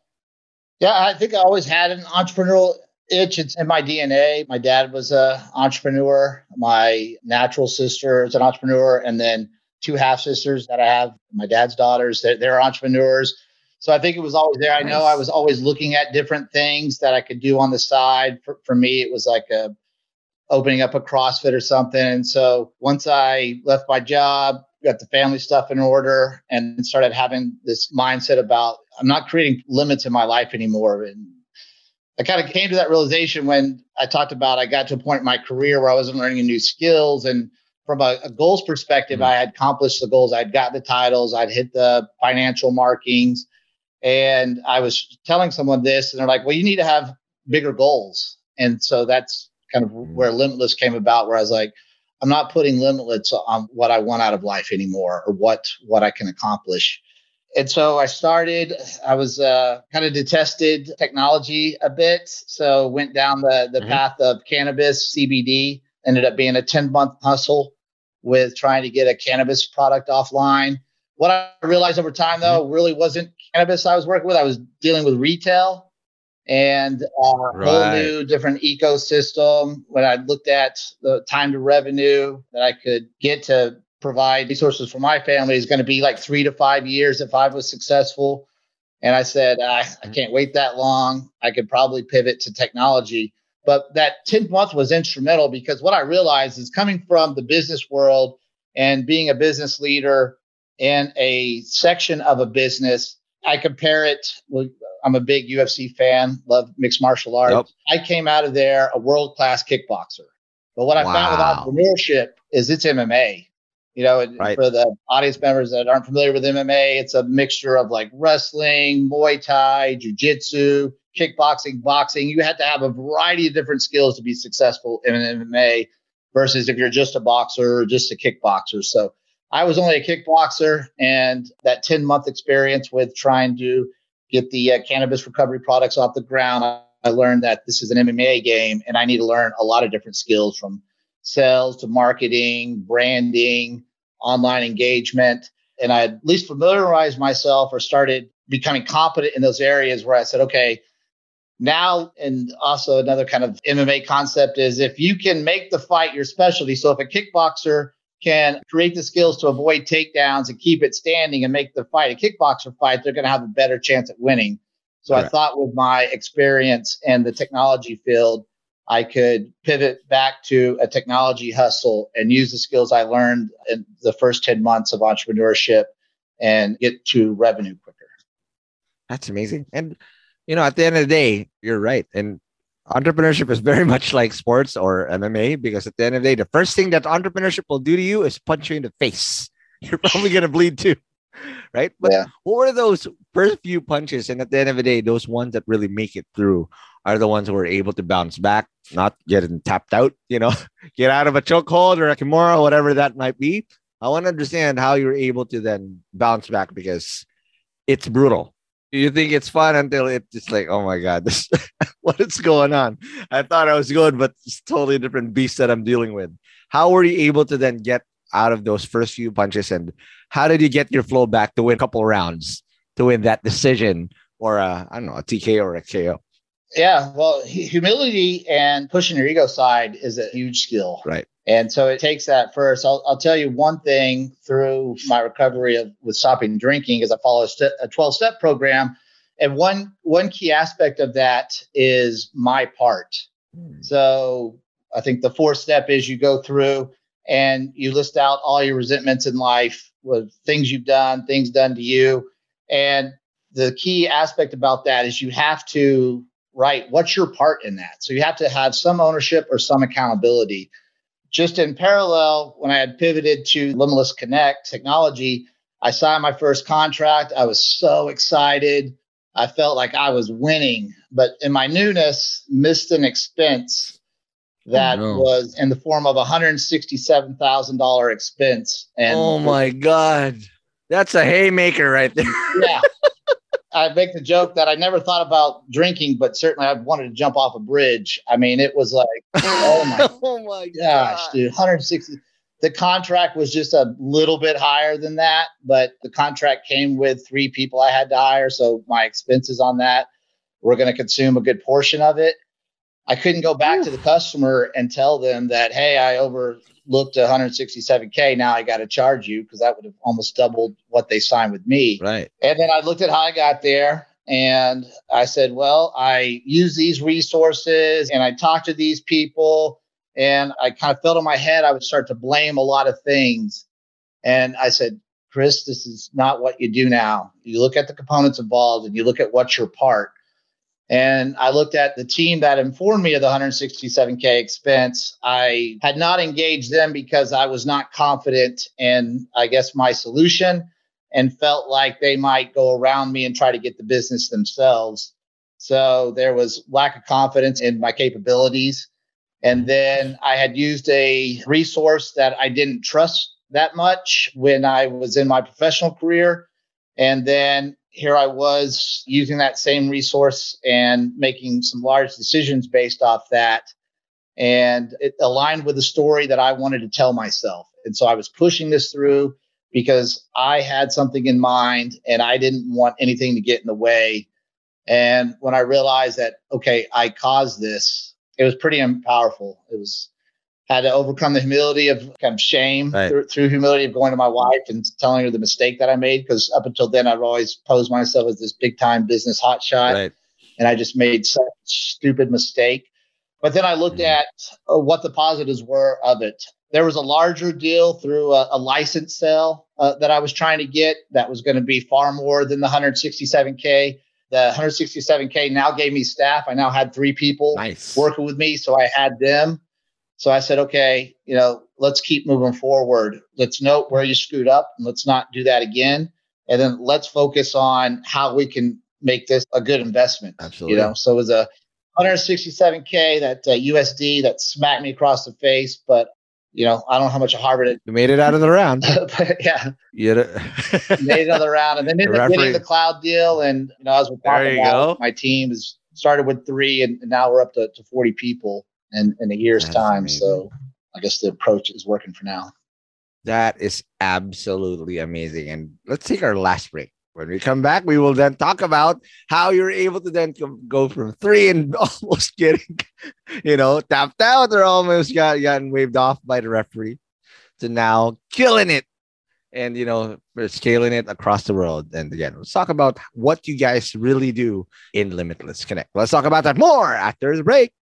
Yeah, I think I always had an entrepreneurial itch. It's in my DNA. My dad was an entrepreneur. My natural sister is an entrepreneur. And then 2 half sisters that I have, my dad's daughters, they're entrepreneurs. So I think it was always there. I know I was always looking at different things that I could do on the side. For me, it was like opening up a CrossFit or something. And so once I left my job, got the family stuff in order, and started having this mindset about, I'm not creating limits in my life anymore. And I kind of came to that realization when I talked about, I got to a point in my career where I wasn't learning new skills. And from a goals perspective, I had accomplished the goals. I'd got the titles. I'd hit the financial markings. And I was telling someone this, and they're like, well, you need to have bigger goals. And so that's kind of where Limitless came about, where I was like, I'm not putting limits on what I want out of life anymore, or what I can accomplish. And so I was kind of detested technology a bit. So went down the path of cannabis, CBD, ended up being a 10-month hustle with trying to get a cannabis product offline. What I realized over time, though, really wasn't cannabis I was working with. I was dealing with retail and a whole new different ecosystem. When I looked at the time to revenue that I could get to provide resources for my family is going to be like 3 to 5 years if I was successful. And I said, I can't wait that long. I could probably pivot to technology. But that 10th month was instrumental because what I realized is coming from the business world and being a business leader in a section of a business, I compare it. I'm a big UFC fan, love mixed martial arts. Yep. I came out of there a world-class kickboxer. But what I found with entrepreneurship is it's MMA. You know, right. For the audience members that aren't familiar with MMA, it's a mixture of like wrestling, Muay Thai, jiu-jitsu, kickboxing, boxing. You have to have a variety of different skills to be successful in an MMA versus if you're just a boxer or just a kickboxer. So I was only a kickboxer, and that 10-month experience with trying to get the cannabis recovery products off the ground, I learned that this is an MMA game and I need to learn a lot of different skills from sales to marketing, branding, online engagement. And I at least familiarized myself or started becoming competent in those areas where I said, okay, now, and also another kind of MMA concept is if you can make the fight your specialty. So if a kickboxer can create the skills to avoid takedowns and keep it standing and make the fight a kickboxer fight, they're going to have a better chance at winning. So I thought with my experience in the technology field, I could pivot back to a technology hustle and use the skills I learned in the first 10 months of entrepreneurship and get to revenue quicker. That's amazing. And, you know, at the end of the day, you're right. And entrepreneurship is very much like sports or MMA, because at the end of the day, the first thing that entrepreneurship will do to you is punch you in the face. You're probably going to bleed too. Right. But what were those first few punches? And at the end of the day, those ones that really make it through are the ones who are able to bounce back, not getting tapped out, you know, get out of a chokehold or a kimura, whatever that might be. I want to understand how you're able to then bounce back, because it's brutal. You think it's fun until it's like, oh my God, this what is going on? I thought I was good, but it's totally different beast that I'm dealing with. How were you able to then get out of those first few punches, and how did you get your flow back to win a couple rounds to win that decision, or I don't know, a TKO or a KO? Yeah, well, humility and pushing your ego side is a huge skill. Right. And so it takes that first. I'll tell you one thing through my recovery with stopping drinking is I follow a 12-step program. And one key aspect of that is my part. So I think the fourth step is you go through and you list out all your resentments in life, with things you've done, things done to you. And the key aspect about that is you have to write what's your part in that. So you have to have some ownership or some accountability. Just in parallel, when I had pivoted to Limitless Connect technology, I signed my first contract. I was so excited. I felt like I was winning, but in my newness, missed an expense that was in the form of $167,000 expense. And oh my God, that's a haymaker right there. Yeah. I make the joke that I never thought about drinking, but certainly I wanted to jump off a bridge. I mean, it was like, oh my gosh, dude, 160. The contract was just a little bit higher than that, but the contract came with 3 people I had to hire. So my expenses on that were going to consume a good portion of it. I couldn't go back to the customer and tell them that, hey, I overlooked $167K. Now I got to charge you, because that would have almost doubled what they signed with me. Right. And then I looked at how I got there and I said, well, I use these resources and I talked to these people, and I kind of felt in my head I would start to blame a lot of things. And I said, Chris, this is not what you do now. You look at the components involved and you look at what's your part. And I looked at the team that informed me of the $167K expense. I had not engaged them because I was not confident in, I guess, my solution, and felt like they might go around me and try to get the business themselves. So there was lack of confidence in my capabilities. And then I had used a resource that I didn't trust that much when I was in my professional career. And then here I was using that same resource and making some large decisions based off that. And it aligned with the story that I wanted to tell myself. And so I was pushing this through because I had something in mind and I didn't want anything to get in the way. And when I realized that, okay, I caused this, it was pretty powerful. It was had to overcome the humility of kind of shame through humility of going to my wife and telling her the mistake that I made. Because up until then, I've always posed myself as this big time business hotshot. Right. And I just made such a stupid mistake. But then I looked at what the positives were of it. There was a larger deal through a license sale that I was trying to get that was going to be far more than the $167K. The $167K now gave me staff. I now had 3 people working with me. So I had them. So I said, okay, let's keep moving forward. Let's note where you screwed up and let's not do that again. And then let's focus on how we can make this a good investment. Absolutely. So it was a $167K that USD that smacked me across the face. But, I don't know how much Harvard. You made it out of the round. But yeah. You made another round. And then ended up getting the cloud deal. And, as we're talking about, my team has started with 3 and now we're up to 40 people in a year's time. Amazing. So I guess the approach is working for now. That is absolutely amazing. And let's take our last break. When we come back, we will then talk about how you're able to then go from 3 and almost getting, tapped out or almost gotten waved off by the referee to now killing it and, scaling it across the world. And again, let's talk about what you guys really do in Limitless Connect. Let's talk about that more after the break.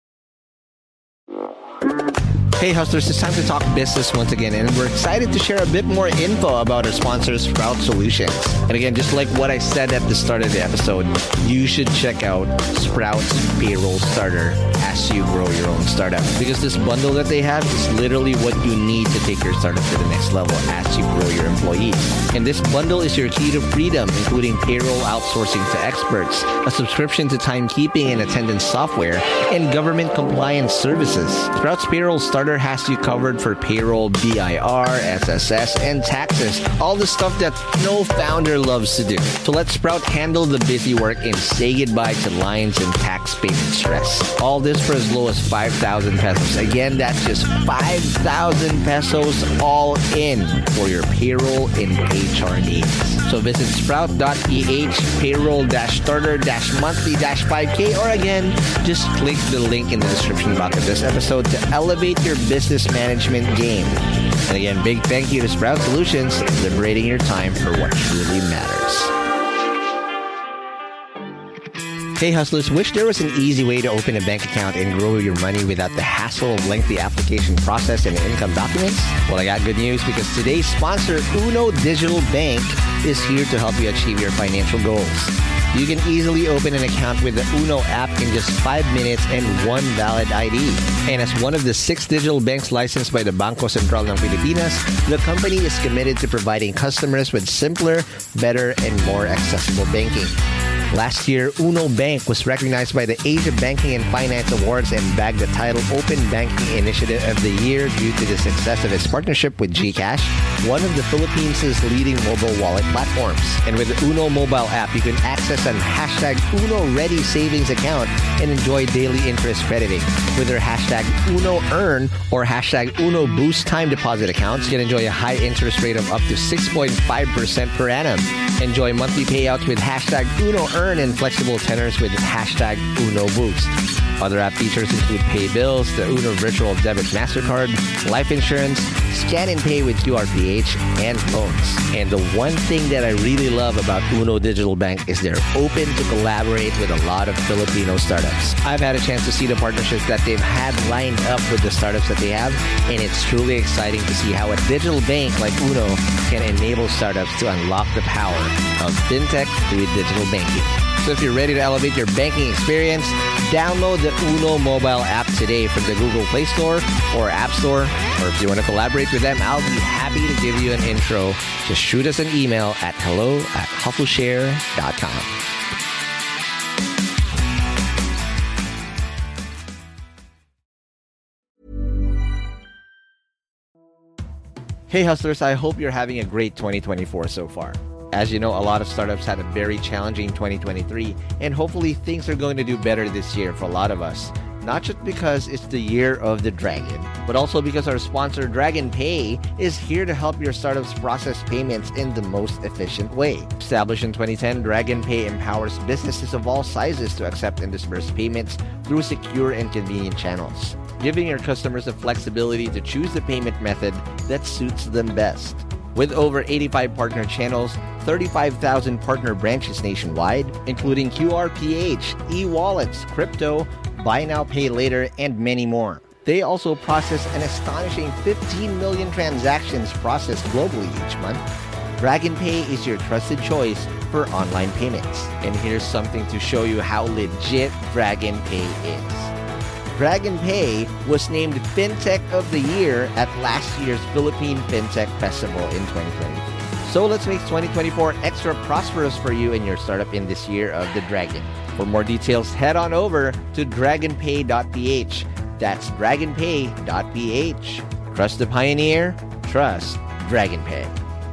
Hey hustlers, it's time to talk business once again, and we're excited to share a bit more info about our sponsor, Sprout Solutions. And again, just like what I said at the start of the episode, you should check out Sprout's Payroll Starter as you grow your own startup, because this bundle that they have is literally what you need to take your startup to the next level as you grow your employees. And this bundle is your key to freedom, including payroll outsourcing to experts, a subscription to timekeeping and attendance software, and government compliance services. Sprout's Payroll Starter has you covered for payroll, BIR, SSS, and taxes. All the stuff that no founder loves to do. So let Sprout handle the busy work and say goodbye to lines and tax payment stress. All this for as low as 5,000 pesos. Again, that's just 5,000 pesos all in for your payroll and HR needs. So visit sprout.ph payroll-starter-monthly-5K, or again, just click the link in the description box of this episode to elevate your business management game. And again, big thank you to Sprout Solutions, liberating your time for what truly matters. Hey hustlers, wish there was an easy way to open a bank account and grow your money without the hassle of lengthy application process and income documents? Well, I got good news, because today's sponsor, Uno Digital Bank, is here to help you achieve your financial goals. You can easily open an account with the Uno app in just 5 minutes and 1 valid ID. And as one of the 6 digital banks licensed by the Bangko Sentral ng Pilipinas, the company is committed to providing customers with simpler, better, and more accessible banking. Last year, Uno Bank was recognized by the Asia Banking and Finance Awards and bagged the title Open Banking Initiative of the Year due to the success of its partnership with GCash, one of the Philippines' leading mobile wallet platforms. And with the Uno mobile app, you can access an #Uno Ready savings account and enjoy daily interest crediting. With their #Uno Earn or #Uno Boost time deposit accounts, you can enjoy a high interest rate of up to 6.5% per annum. Enjoy monthly payouts with #Uno Earn and flexible tenors with #Uno Boost. Other app features include pay bills, the Uno Virtual Debit MasterCard, life insurance, scan and pay with QRPH, and phones. And the one thing that I really love about Uno Digital Bank is they're open to collaborate with a lot of Filipino startups. I've had a chance to see the partnerships that they've had lined up with the startups that they have, and it's truly exciting to see how a digital bank like Uno can enable startups to unlock the power of fintech through digital banking. So if you're ready to elevate your banking experience, download the Uno mobile app today from the Google Play Store or App Store. Or if you want to collaborate with them, I'll be happy to give you an intro. Just shoot us an email at hello@hustleshare.com. Hey hustlers, I hope you're having a great 2024 so far. As you know, a lot of startups had a very challenging 2023, and hopefully things are going to do better this year for a lot of us. not just because it's the year of the dragon, but also because our sponsor Dragon Pay is here to help your startups process payments in the most efficient way. Established in 2010, Dragon Pay empowers businesses of all sizes to accept and disburse payments through secure and convenient channels, giving your customers the flexibility to choose the payment method that suits them best. With over 85 partner channels, 35,000 partner branches nationwide, including QRPH, e-wallets, crypto, buy now, pay later, and many more. They also process an astonishing 15 million transactions processed globally each month. Dragon Pay is your trusted choice for online payments. And here's something to show you how legit Dragon Pay is. Dragon Pay was named FinTech of the Year at last year's Philippine FinTech Festival in 2023. So let's make 2024 extra prosperous for you and your startup in this year of the dragon. For more details, head on over to dragonpay.ph. That's dragonpay.ph. Trust the pioneer, trust Dragon Pay.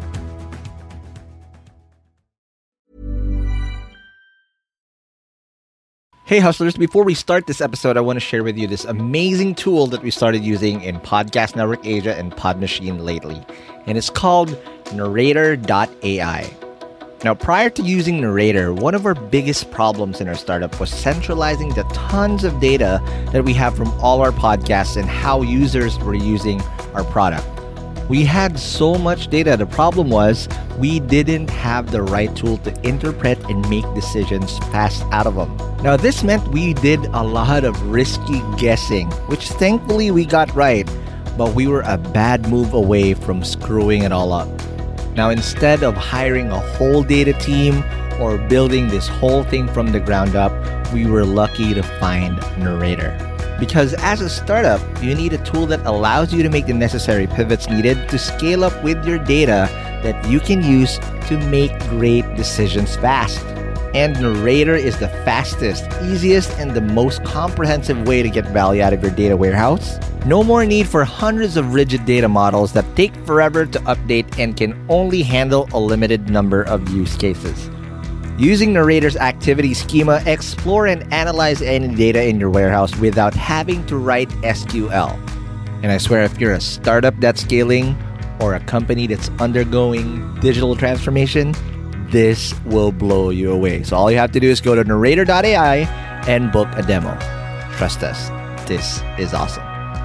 Hey hustlers, before we start this episode, I want to share with you this amazing tool that we started using in Podcast Network Asia and Podmachine lately. And it's called Narrator.ai. Now, prior to using Narrator, one of our biggest problems in our startup was centralizing the tons of data that we have from all our podcasts and how users were using our product. We had so much data. The problem was we didn't have the right tool to interpret and make decisions fast out of them. Now, this meant we did a lot of risky guessing, which thankfully we got right, but we were a bad move away from screwing it all up. Now, instead of hiring a whole data team or building this whole thing from the ground up, we were lucky to find Narrator. Because as a startup, you need a tool that allows you to make the necessary pivots needed to scale up with your data that you can use to make great decisions fast. And Narrator is the fastest, easiest, and the most comprehensive way to get value out of your data warehouse. No more need for hundreds of rigid data models that take forever to update and can only handle a limited number of use cases. Using Narrator's activity schema, explore and analyze any data in your warehouse without having to write SQL. And I swear, if you're a startup that's scaling or a company that's undergoing digital transformation, this will blow you away. So all you have to do is go to Narrator.ai and book a demo. Trust us, this is awesome.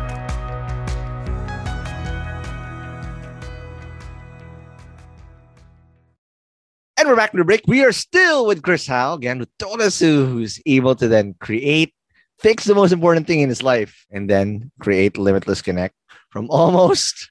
And we're back to the break. We are still with Chris Hao, again with Togasu, who's able to then fix the most important thing in his life, and then create Limitless Connect from almost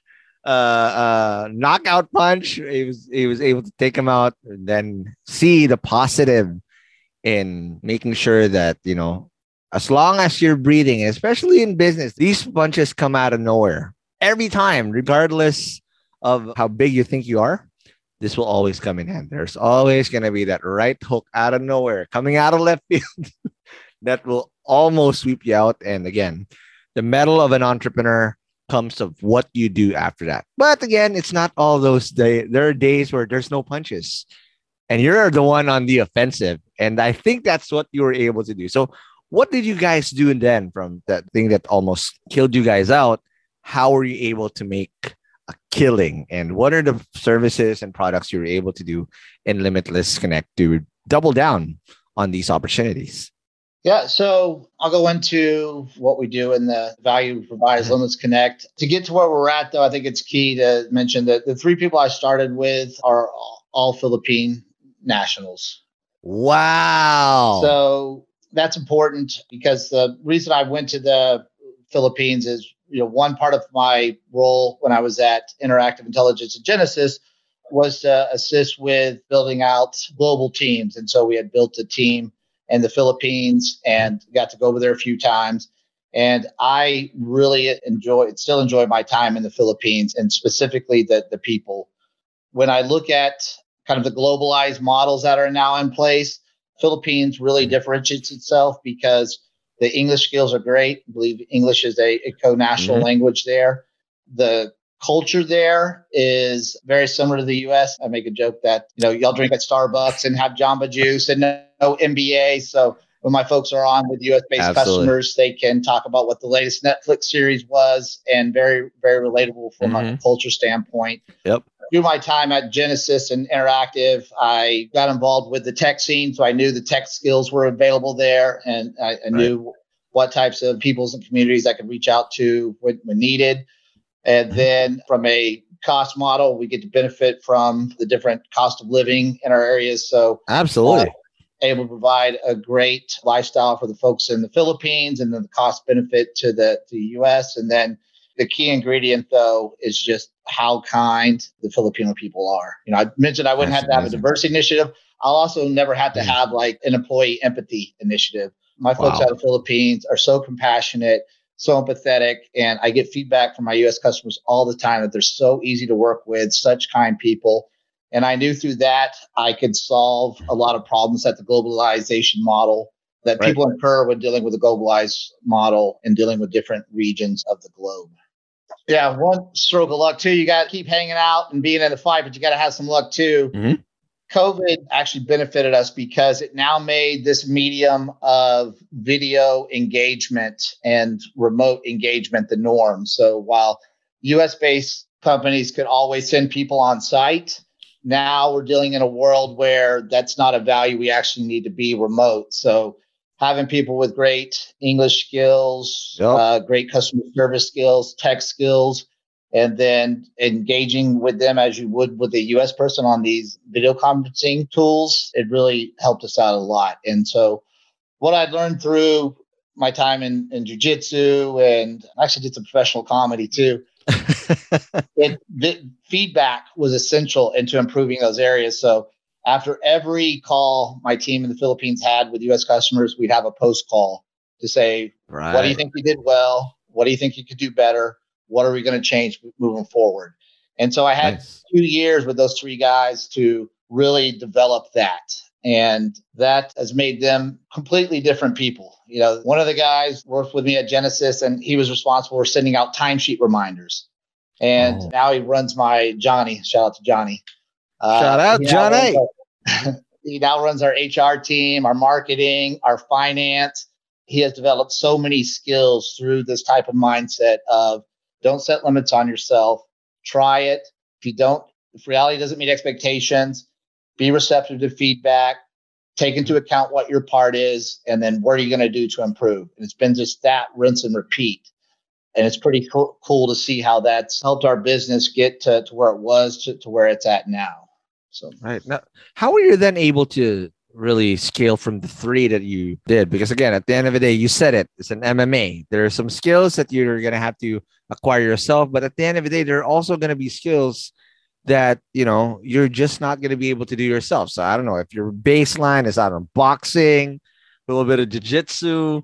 knockout punch. He was able to take him out and then see the positive in making sure that, you know, as long as you're breathing, especially in business, these punches come out of nowhere every time, regardless of how big you think you are. This will always come in hand. There's always going to be that right hook out of nowhere coming out of left field that will almost sweep you out. And again, the mettle of an entrepreneur comes of what you do after that. But again, it's not all those days. There are days where there's no punches and you're the one on the offensive. And I think that's what you were able to do. So what did you guys do then from that thing that almost killed you guys out? How were you able to make a killing, and what are the services and products you're able to do in Limitless Connect to double down on these opportunities? Yeah, so I'll go into what we do in the value we provide as Limitless Connect. To get to where we're at, though, I think it's key to mention that the three people I started with are all Philippine nationals. Wow. So that's important because the reason I went to the Philippines is, you know, one part of my role when I was at Interactive Intelligence at Genesis was to assist with building out global teams. And so we had built a team in the Philippines and got to go over there a few times. And I really still enjoy my time in the Philippines, and specifically the people. When I look at kind of the globalized models that are now in place, Philippines really differentiates itself because the English skills are great. I believe English is a co-national language there. The culture there is very similar to the U.S. I make a joke that, you know, y'all drink at Starbucks and have Jamba Juice and no MBA. So when my folks are on with US-based customers, they can talk about what the latest Netflix series was, and very, very relatable from a culture standpoint. Yep. Through my time at Genesis and Interactive, I got involved with the tech scene, so I knew the tech skills were available there, and I knew what types of peoples and communities I could reach out to when needed. And then from a cost model, we get to benefit from the different cost of living in our areas. So absolutely. Able to provide a great lifestyle for the folks in the Philippines, and then the cost benefit to the U.S. And then the key ingredient, though, is just how kind the Filipino people are. I mentioned I wouldn't have to have a diversity initiative. I'll also never have to have like an employee empathy initiative. My folks out of the Philippines are so compassionate, so empathetic, and I get feedback from my U.S. customers all the time that they're so easy to work with, such kind people. And I knew through that I could solve a lot of problems at the globalization model that people incur when dealing with a globalized model and dealing with different regions of the globe. Yeah, one stroke of luck, too. You got to keep hanging out and being in the fight, but you got to have some luck, too. COVID actually benefited us because it now made this medium of video engagement and remote engagement the norm. So while US-based companies could always send people on site, now we're dealing in a world where that's not a value. We actually need to be remote. So having people with great English skills, great customer service skills, tech skills, and then engaging with them as you would with a U.S. person on these video conferencing tools, it really helped us out a lot. And so what I learned through my time in jiu-jitsu, and I actually did some professional comedy too, the feedback was essential into improving those areas. So after every call my team in the Philippines had with U.S. customers, we'd have a post call to say, what do you think you did well? What do you think you could do better? What are we going to change moving forward? And so I had 2 years with those 3 guys to really develop that. And that has made them completely different people. One of the guys worked with me at Genesis, and he was responsible for sending out timesheet reminders. And now he runs my Johnny. Shout out to Johnny. Shout out, Johnny. He now runs our HR team, our marketing, our finance. He has developed so many skills through this type of mindset of don't set limits on yourself. Try it. If reality doesn't meet expectations, be receptive to feedback, take into account what your part is, and then what are you going to do to improve? And it's been just that rinse and repeat. And it's pretty cool to see how that's helped our business get to where it was to where it's at now. So now, how were you then able to really scale from the 3 that you did? Because again, at the end of the day, you said it's an MMA. There are some skills that you're going to have to acquire yourself, but at the end of the day, there are also going to be skills that you're just not going to be able to do yourself. So I don't know if your baseline is out on boxing, a little bit of jiu-jitsu,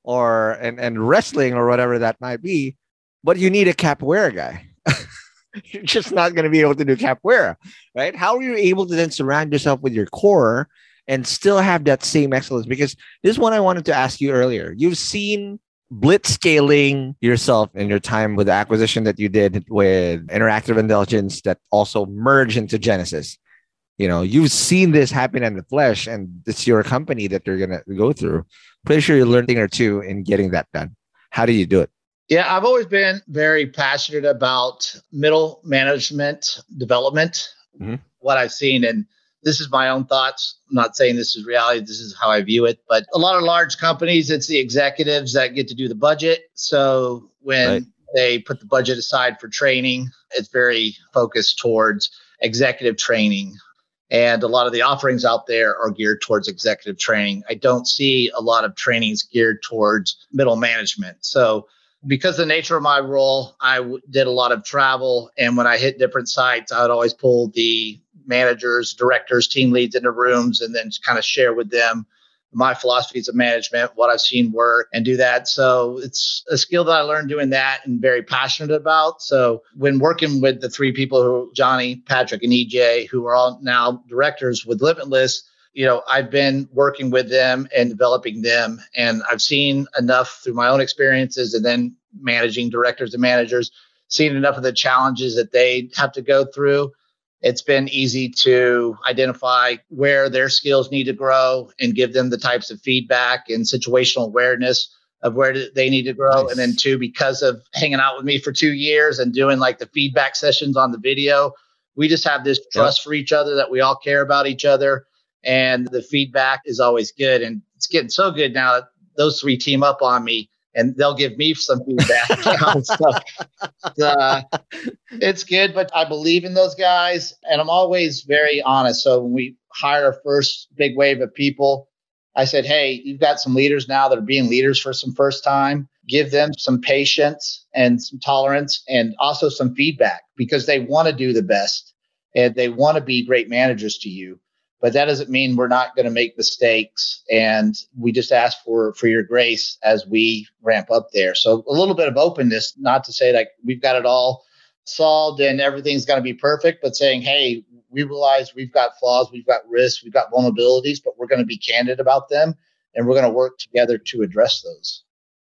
and wrestling or whatever that might be, but you need a capoeira guy. You're just not going to be able to do capoeira, right? How are you able to then surround yourself with your core and still have that same excellence? Because this is what I wanted to ask you earlier. You've seen blitz scaling yourself in your time with the acquisition that you did with Interactive Intelligence that also merged into Genesis. You've seen this happen in the flesh, and it's your company that you're going to go through. Pretty sure you learned a thing or two in getting that done. How do you do it? Yeah, I've always been very passionate about middle management development. What I've seen, and this is my own thoughts. I'm not saying this is reality. This is how I view it. But a lot of large companies, it's the executives that get to do the budget. So when they put the budget aside for training, it's very focused towards executive training. And a lot of the offerings out there are geared towards executive training. I don't see a lot of trainings geared towards middle management. So because of the nature of my role, I did a lot of travel. And when I hit different sites, I would always pull the managers, directors, team leads into rooms and then kind of share with them my philosophies of management, what I've seen work, and do that. So it's a skill that I learned doing that and very passionate about. So when working with the 3 people Johnny, Patrick, and EJ, who are all now directors with Limitless, I've been working with them and developing them. And I've seen enough through my own experiences and then managing directors and managers, seen enough of the challenges that they have to go through. it's been easy to identify where their skills need to grow and give them the types of feedback and situational awareness of where they need to grow. Nice. And then two, because of hanging out with me for 2 years and doing like the feedback sessions on the video, we just have this trust for each other that we all care about each other. And the feedback is always good. And it's getting so good now that those three team up on me and they'll give me some feedback. It's good, but I believe in those guys and I'm always very honest. So when we hire our first big wave of people, I said, hey, you've got some leaders now that are being leaders for some first time. Give them some patience and some tolerance and also some feedback because they want to do the best and they want to be great managers to you. But that doesn't mean we're not going to make mistakes. And we just ask for your grace as we ramp up there. So a little bit of openness, not to say like we've got it all solved and everything's going to be perfect, but saying, hey, we realize we've got flaws, we've got risks, we've got vulnerabilities, but we're going to be candid about them and we're going to work together to address those.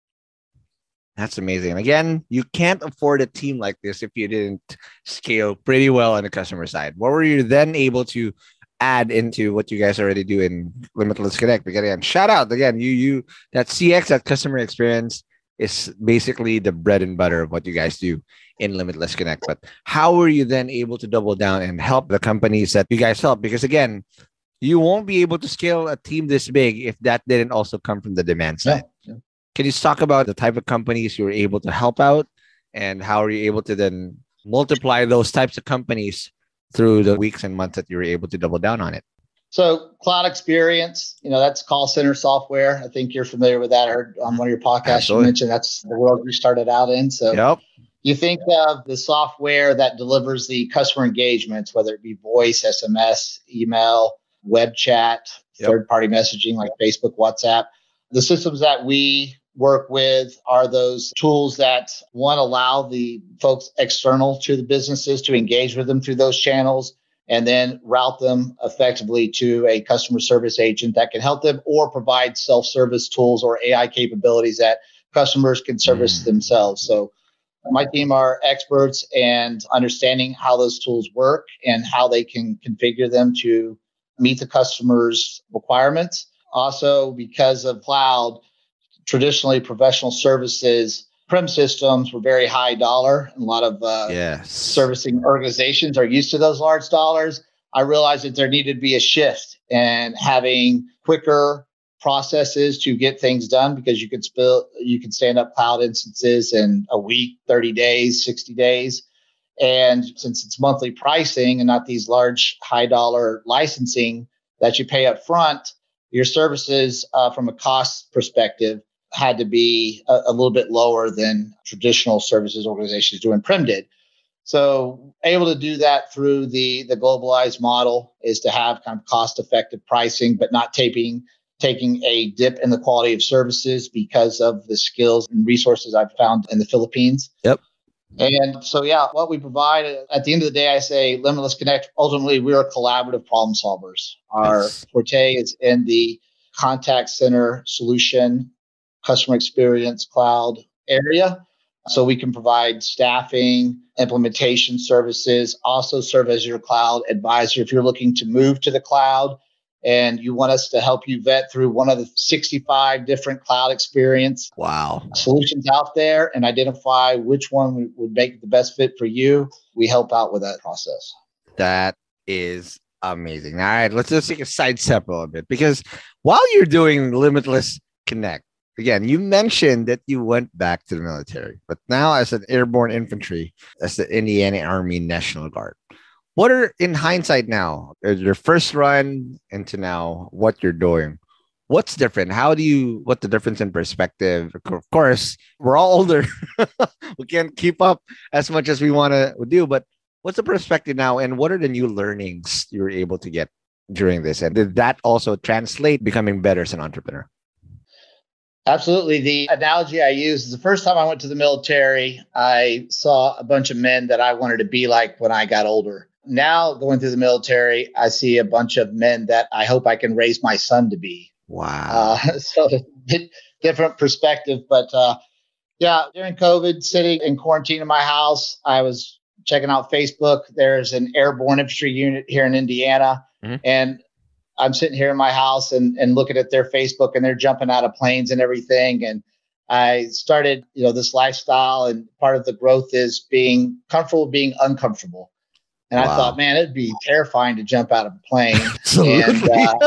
That's amazing. And again, you can't afford a team like this if you didn't scale pretty well on the customer side. What were you then able to add into what you guys already do in Limitless Connect? Because again, shout out again, you that CX, that customer experience is basically the bread and butter of what you guys do in Limitless Connect. But how were you then able to double down and help the companies that you guys help? Because again, you won't be able to scale a team this big if that didn't also come from the demand side. Yeah. Can you talk about the type of companies you were able to help out and how are you able to then multiply those types of companies through the weeks and months that you were able to double down on it? So Cloud Experience, that's call center software. I think you're familiar with that. I heard on one of your podcasts, Absolutely. You mentioned that's the world we started out in. So You think of the software that delivers the customer engagements, whether it be voice, SMS, email, web chat, third-party messaging like Facebook, WhatsApp. The systems that we work with are those tools that, one, allow the folks external to the businesses to engage with them through those channels and then route them effectively to a customer service agent that can help them or provide self-service tools or AI capabilities that customers can service themselves. So my team are experts and understanding how those tools work and how they can configure them to meet the customer's requirements. Also, because of cloud, traditionally professional services, prem systems were very high dollar. And a lot of servicing organizations are used to those large dollars. I realized that there needed to be a shift and having quicker processes to get things done because you can stand up cloud instances in a week, 30 days, 60 days. And since it's monthly pricing and not these large high dollar licensing that you pay up front, your services from a cost perspective had to be a little bit lower than traditional services organizations do and Prem did. So able to do that through the globalized model is to have kind of cost-effective pricing, but not taking a dip in the quality of services because of the skills and resources I've found in the Philippines. Yep. And so, what we provide at the end of the day, I say Limitless Connect, ultimately, we're collaborative problem solvers. Our forte is in the contact center solution, customer experience cloud area. So we can provide staffing, implementation services, also serve as your cloud advisor. If you're looking to move to the cloud and you want us to help you vet through one of the 65 different cloud experience solutions out there and identify which one would make the best fit for you, we help out with that process. That is amazing. All right, let's just take a side step a little bit because while you're doing Limitless Connect, again, you mentioned that you went back to the military, but now as an airborne infantry, as the Indiana Army National Guard. What are, in hindsight now, your first run into now what you're doing? What's different? What's the difference in perspective? Of course, we're all older. We can't keep up as much as we want to do, but what's the perspective now? And what are the new learnings you were able to get during this? And did that also translate becoming better as an entrepreneur? Absolutely. The analogy I use is the first time I went to the military, I saw a bunch of men that I wanted to be like when I got older. Now going through the military, I see a bunch of men that I hope I can raise my son to be. Wow. So different perspective. But during COVID, sitting in quarantine in my house, I was checking out Facebook. There's an airborne infantry unit here in Indiana. And I'm sitting here in my house and looking at their Facebook, and they're jumping out of planes and everything. And I started, this lifestyle, and part of the growth is being comfortable being uncomfortable. And I thought, man, it'd be terrifying to jump out of a plane. And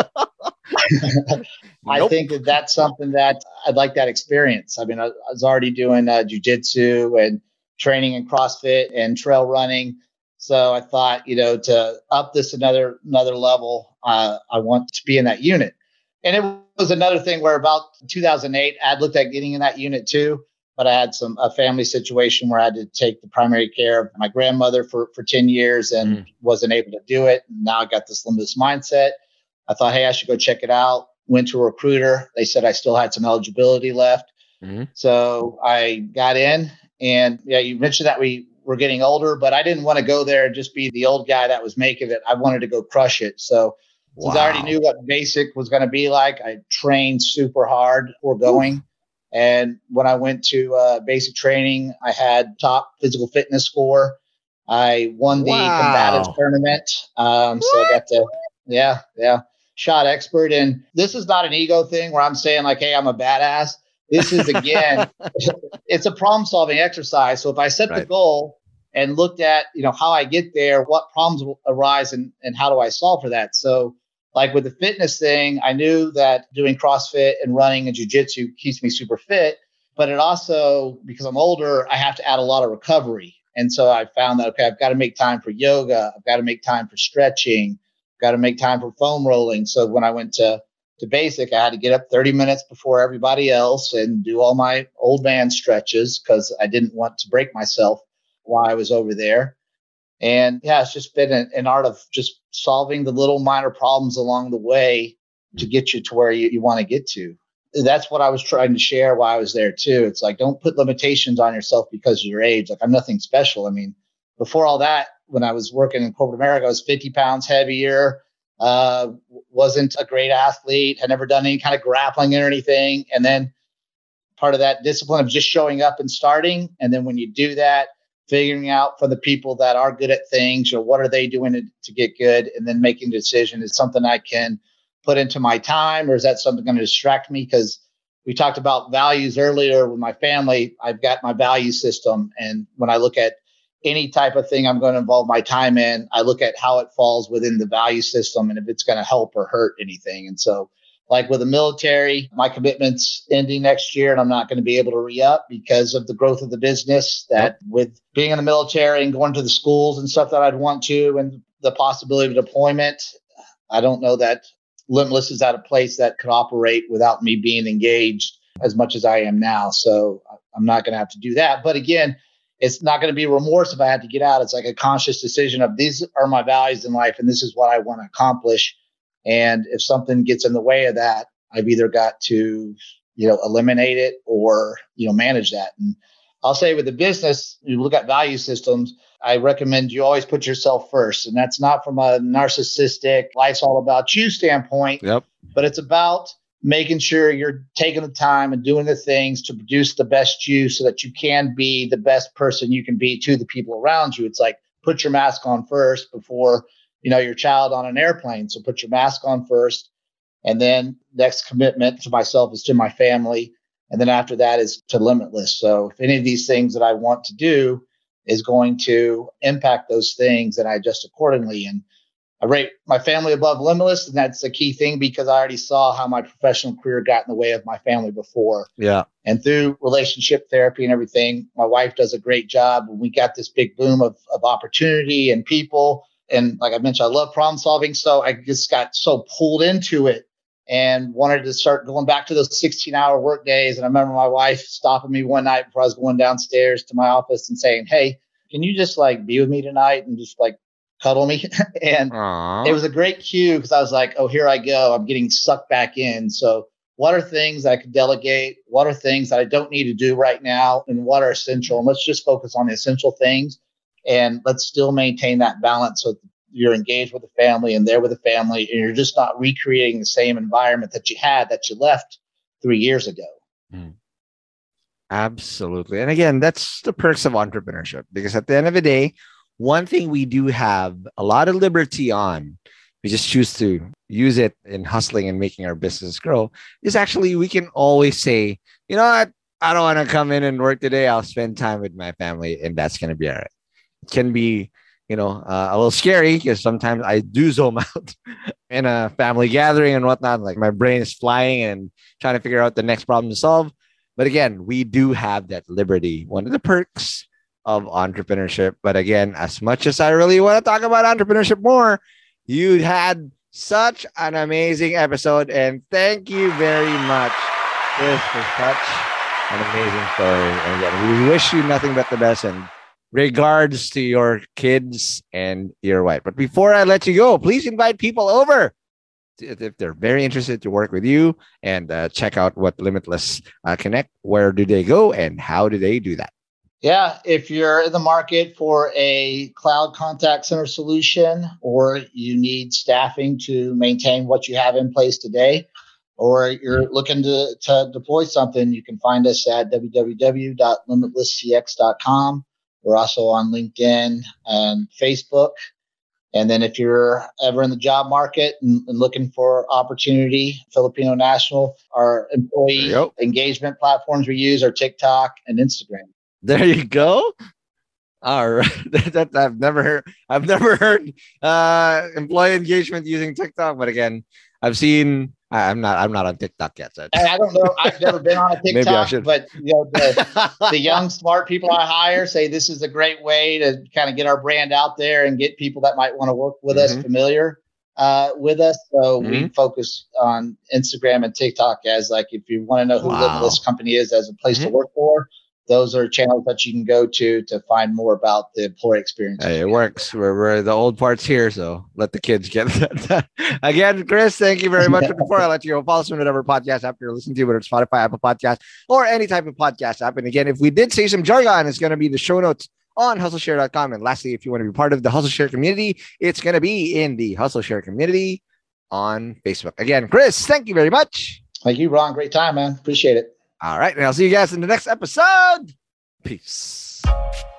I think that's something that I'd like that experience. I mean, I was already doing jiu-jitsu and training in CrossFit and trail running. So I thought, to up this another level, I want to be in that unit. And it was another thing where about 2008, I'd looked at getting in that unit too, but I had a family situation where I had to take the primary care of my grandmother for 10 years and wasn't able to do it. And now I got this limitless mindset. I thought, hey, I should go check it out. Went to a recruiter. They said I still had some eligibility left. So I got in, and you mentioned that we were getting older, but I didn't want to go there and just be the old guy that was making it. I wanted to go crush it. So since I already knew what basic was going to be like, I trained super hard before going. And when I went to basic training, I had top physical fitness score. I won the combative tournament. So I got to, shot expert. And this is not an ego thing where I'm saying like, hey, I'm a badass. This is, again, it's a problem solving exercise. So if I set the goal and looked at, how I get there, what problems will arise and how do I solve for that? So like with the fitness thing, I knew that doing CrossFit and running and jiu-jitsu keeps me super fit, but it also, because I'm older, I have to add a lot of recovery. And so I found that, okay, I've got to make time for yoga. I've got to make time for stretching. I've got to make time for foam rolling. So when I went to basic, I had to get up 30 minutes before everybody else and do all my old man stretches because I didn't want to break myself while I was over there. And it's just been an art of just solving the little minor problems along the way to get you to where you want to get to. That's what I was trying to share while I was there too. It's like, don't put limitations on yourself because of your age. Like, I'm nothing special. I mean, before all that, when I was working in corporate America, I was 50 pounds heavier, wasn't a great athlete, had never done any kind of grappling or anything. And then part of that discipline of just showing up and starting. And then when you do that, figuring out for the people that are good at things, what are they doing to get good? And then making a decision, is something I can put into my time, or is that something going to distract me? Because we talked about values earlier with my family. I've got my value system. And when I look at any type of thing I'm going to involve my time in, I look at how it falls within the value system and if it's going to help or hurt anything. And so like with the military, my commitment's ending next year and I'm not going to be able to re-up because of the growth of the business. That with being in the military and going to the schools and stuff that I'd want to, and the possibility of deployment, I don't know that Limitless is at a place that could operate without me being engaged as much as I am now. So I'm not going to have to do that. But again, it's not going to be remorse if I had to get out. It's like a conscious decision of these are my values in life and this is what I want to accomplish. And if something gets in the way of that, I've either got to, eliminate it or, manage that. And I'll say with the business, you look at value systems, I recommend you always put yourself first. And that's not from a narcissistic, life's all about you standpoint, but it's about making sure you're taking the time and doing the things to produce the best you so that you can be the best person you can be to the people around you. It's like, put your mask on first before your child on an airplane. So put your mask on first. And then next commitment to myself is to my family. And then after that is to Limitless. So if any of these things that I want to do is going to impact those things, then I adjust accordingly. And I rate my family above Limitless. And that's a key thing because I already saw how my professional career got in the way of my family before. Yeah. And through relationship therapy and everything, my wife does a great job. We got this big boom of opportunity and people. And like I mentioned, I love problem solving. So I just got so pulled into it and wanted to start going back to those 16-hour work days. And I remember my wife stopping me one night before I was going downstairs to my office and saying, hey, can you just be with me tonight and just cuddle me? And It was a great cue because I was like, oh, here I go. I'm getting sucked back in. So what are things that I could delegate? What are things that I don't need to do right now? And what are essential? And let's just focus on the essential things. And let's still maintain that balance so you're engaged with the family and there with the family. And you're just not recreating the same environment that you left 3 years ago. Absolutely. And again, that's the perks of entrepreneurship, because at the end of the day, one thing we do have a lot of liberty on, we just choose to use it in hustling and making our business grow, is actually we can always say, you know what, I don't want to come in and work today. I'll spend time with my family, and that's going to be all right. It can be, a little scary because sometimes I do zone out in a family gathering and whatnot. Like my brain is flying and trying to figure out the next problem to solve. But again, we do have that liberty. One of the perks of entrepreneurship. But again, as much as I really want to talk about entrepreneurship more, you had such an amazing episode. And thank you very much, Chris, for such an amazing story. And again, we wish you nothing but the best. And regards to your kids and your wife. But before I let you go, please invite people over if they're very interested to work with you and check out what Limitless Connect. Where do they go and how do they do that? Yeah, if you're in the market for a cloud contact center solution, or you need staffing to maintain what you have in place today, or you're looking to deploy something, you can find us at www.limitlesscx.com. We're also on LinkedIn and Facebook. And then if you're ever in the job market and looking for opportunity, Filipino National, our employee engagement platforms we use are TikTok and Instagram. There you go. All right. I've never heard employee engagement using TikTok, but again, I've seen. I'm not on TikTok yet. So. I don't know. I've never been on a TikTok, Maybe I should. But the young, smart people I hire say this is a great way to kind of get our brand out there and get people that might want to work with us familiar with us. So we focus on Instagram and TikTok as like, if you want to know who Limitless Company is as a place to work for, those are channels that you can go to find more about the employee experience. Hey, it works. We're the old parts here, so let the kids get that. Again, Chris, thank you very much. But before I let you go, follow us on whatever podcast app you're listening to, whether it's Spotify, Apple Podcasts, or any type of podcast app. And again, if we did say some jargon, it's going to be the show notes on hustleshare.com. And lastly, if you want to be part of the HustleShare community, it's going to be in the HustleShare community on Facebook. Again, Chris, thank you very much. Thank you, Ron. Great time, man. Appreciate it. All right. And I'll see you guys in the next episode. Peace.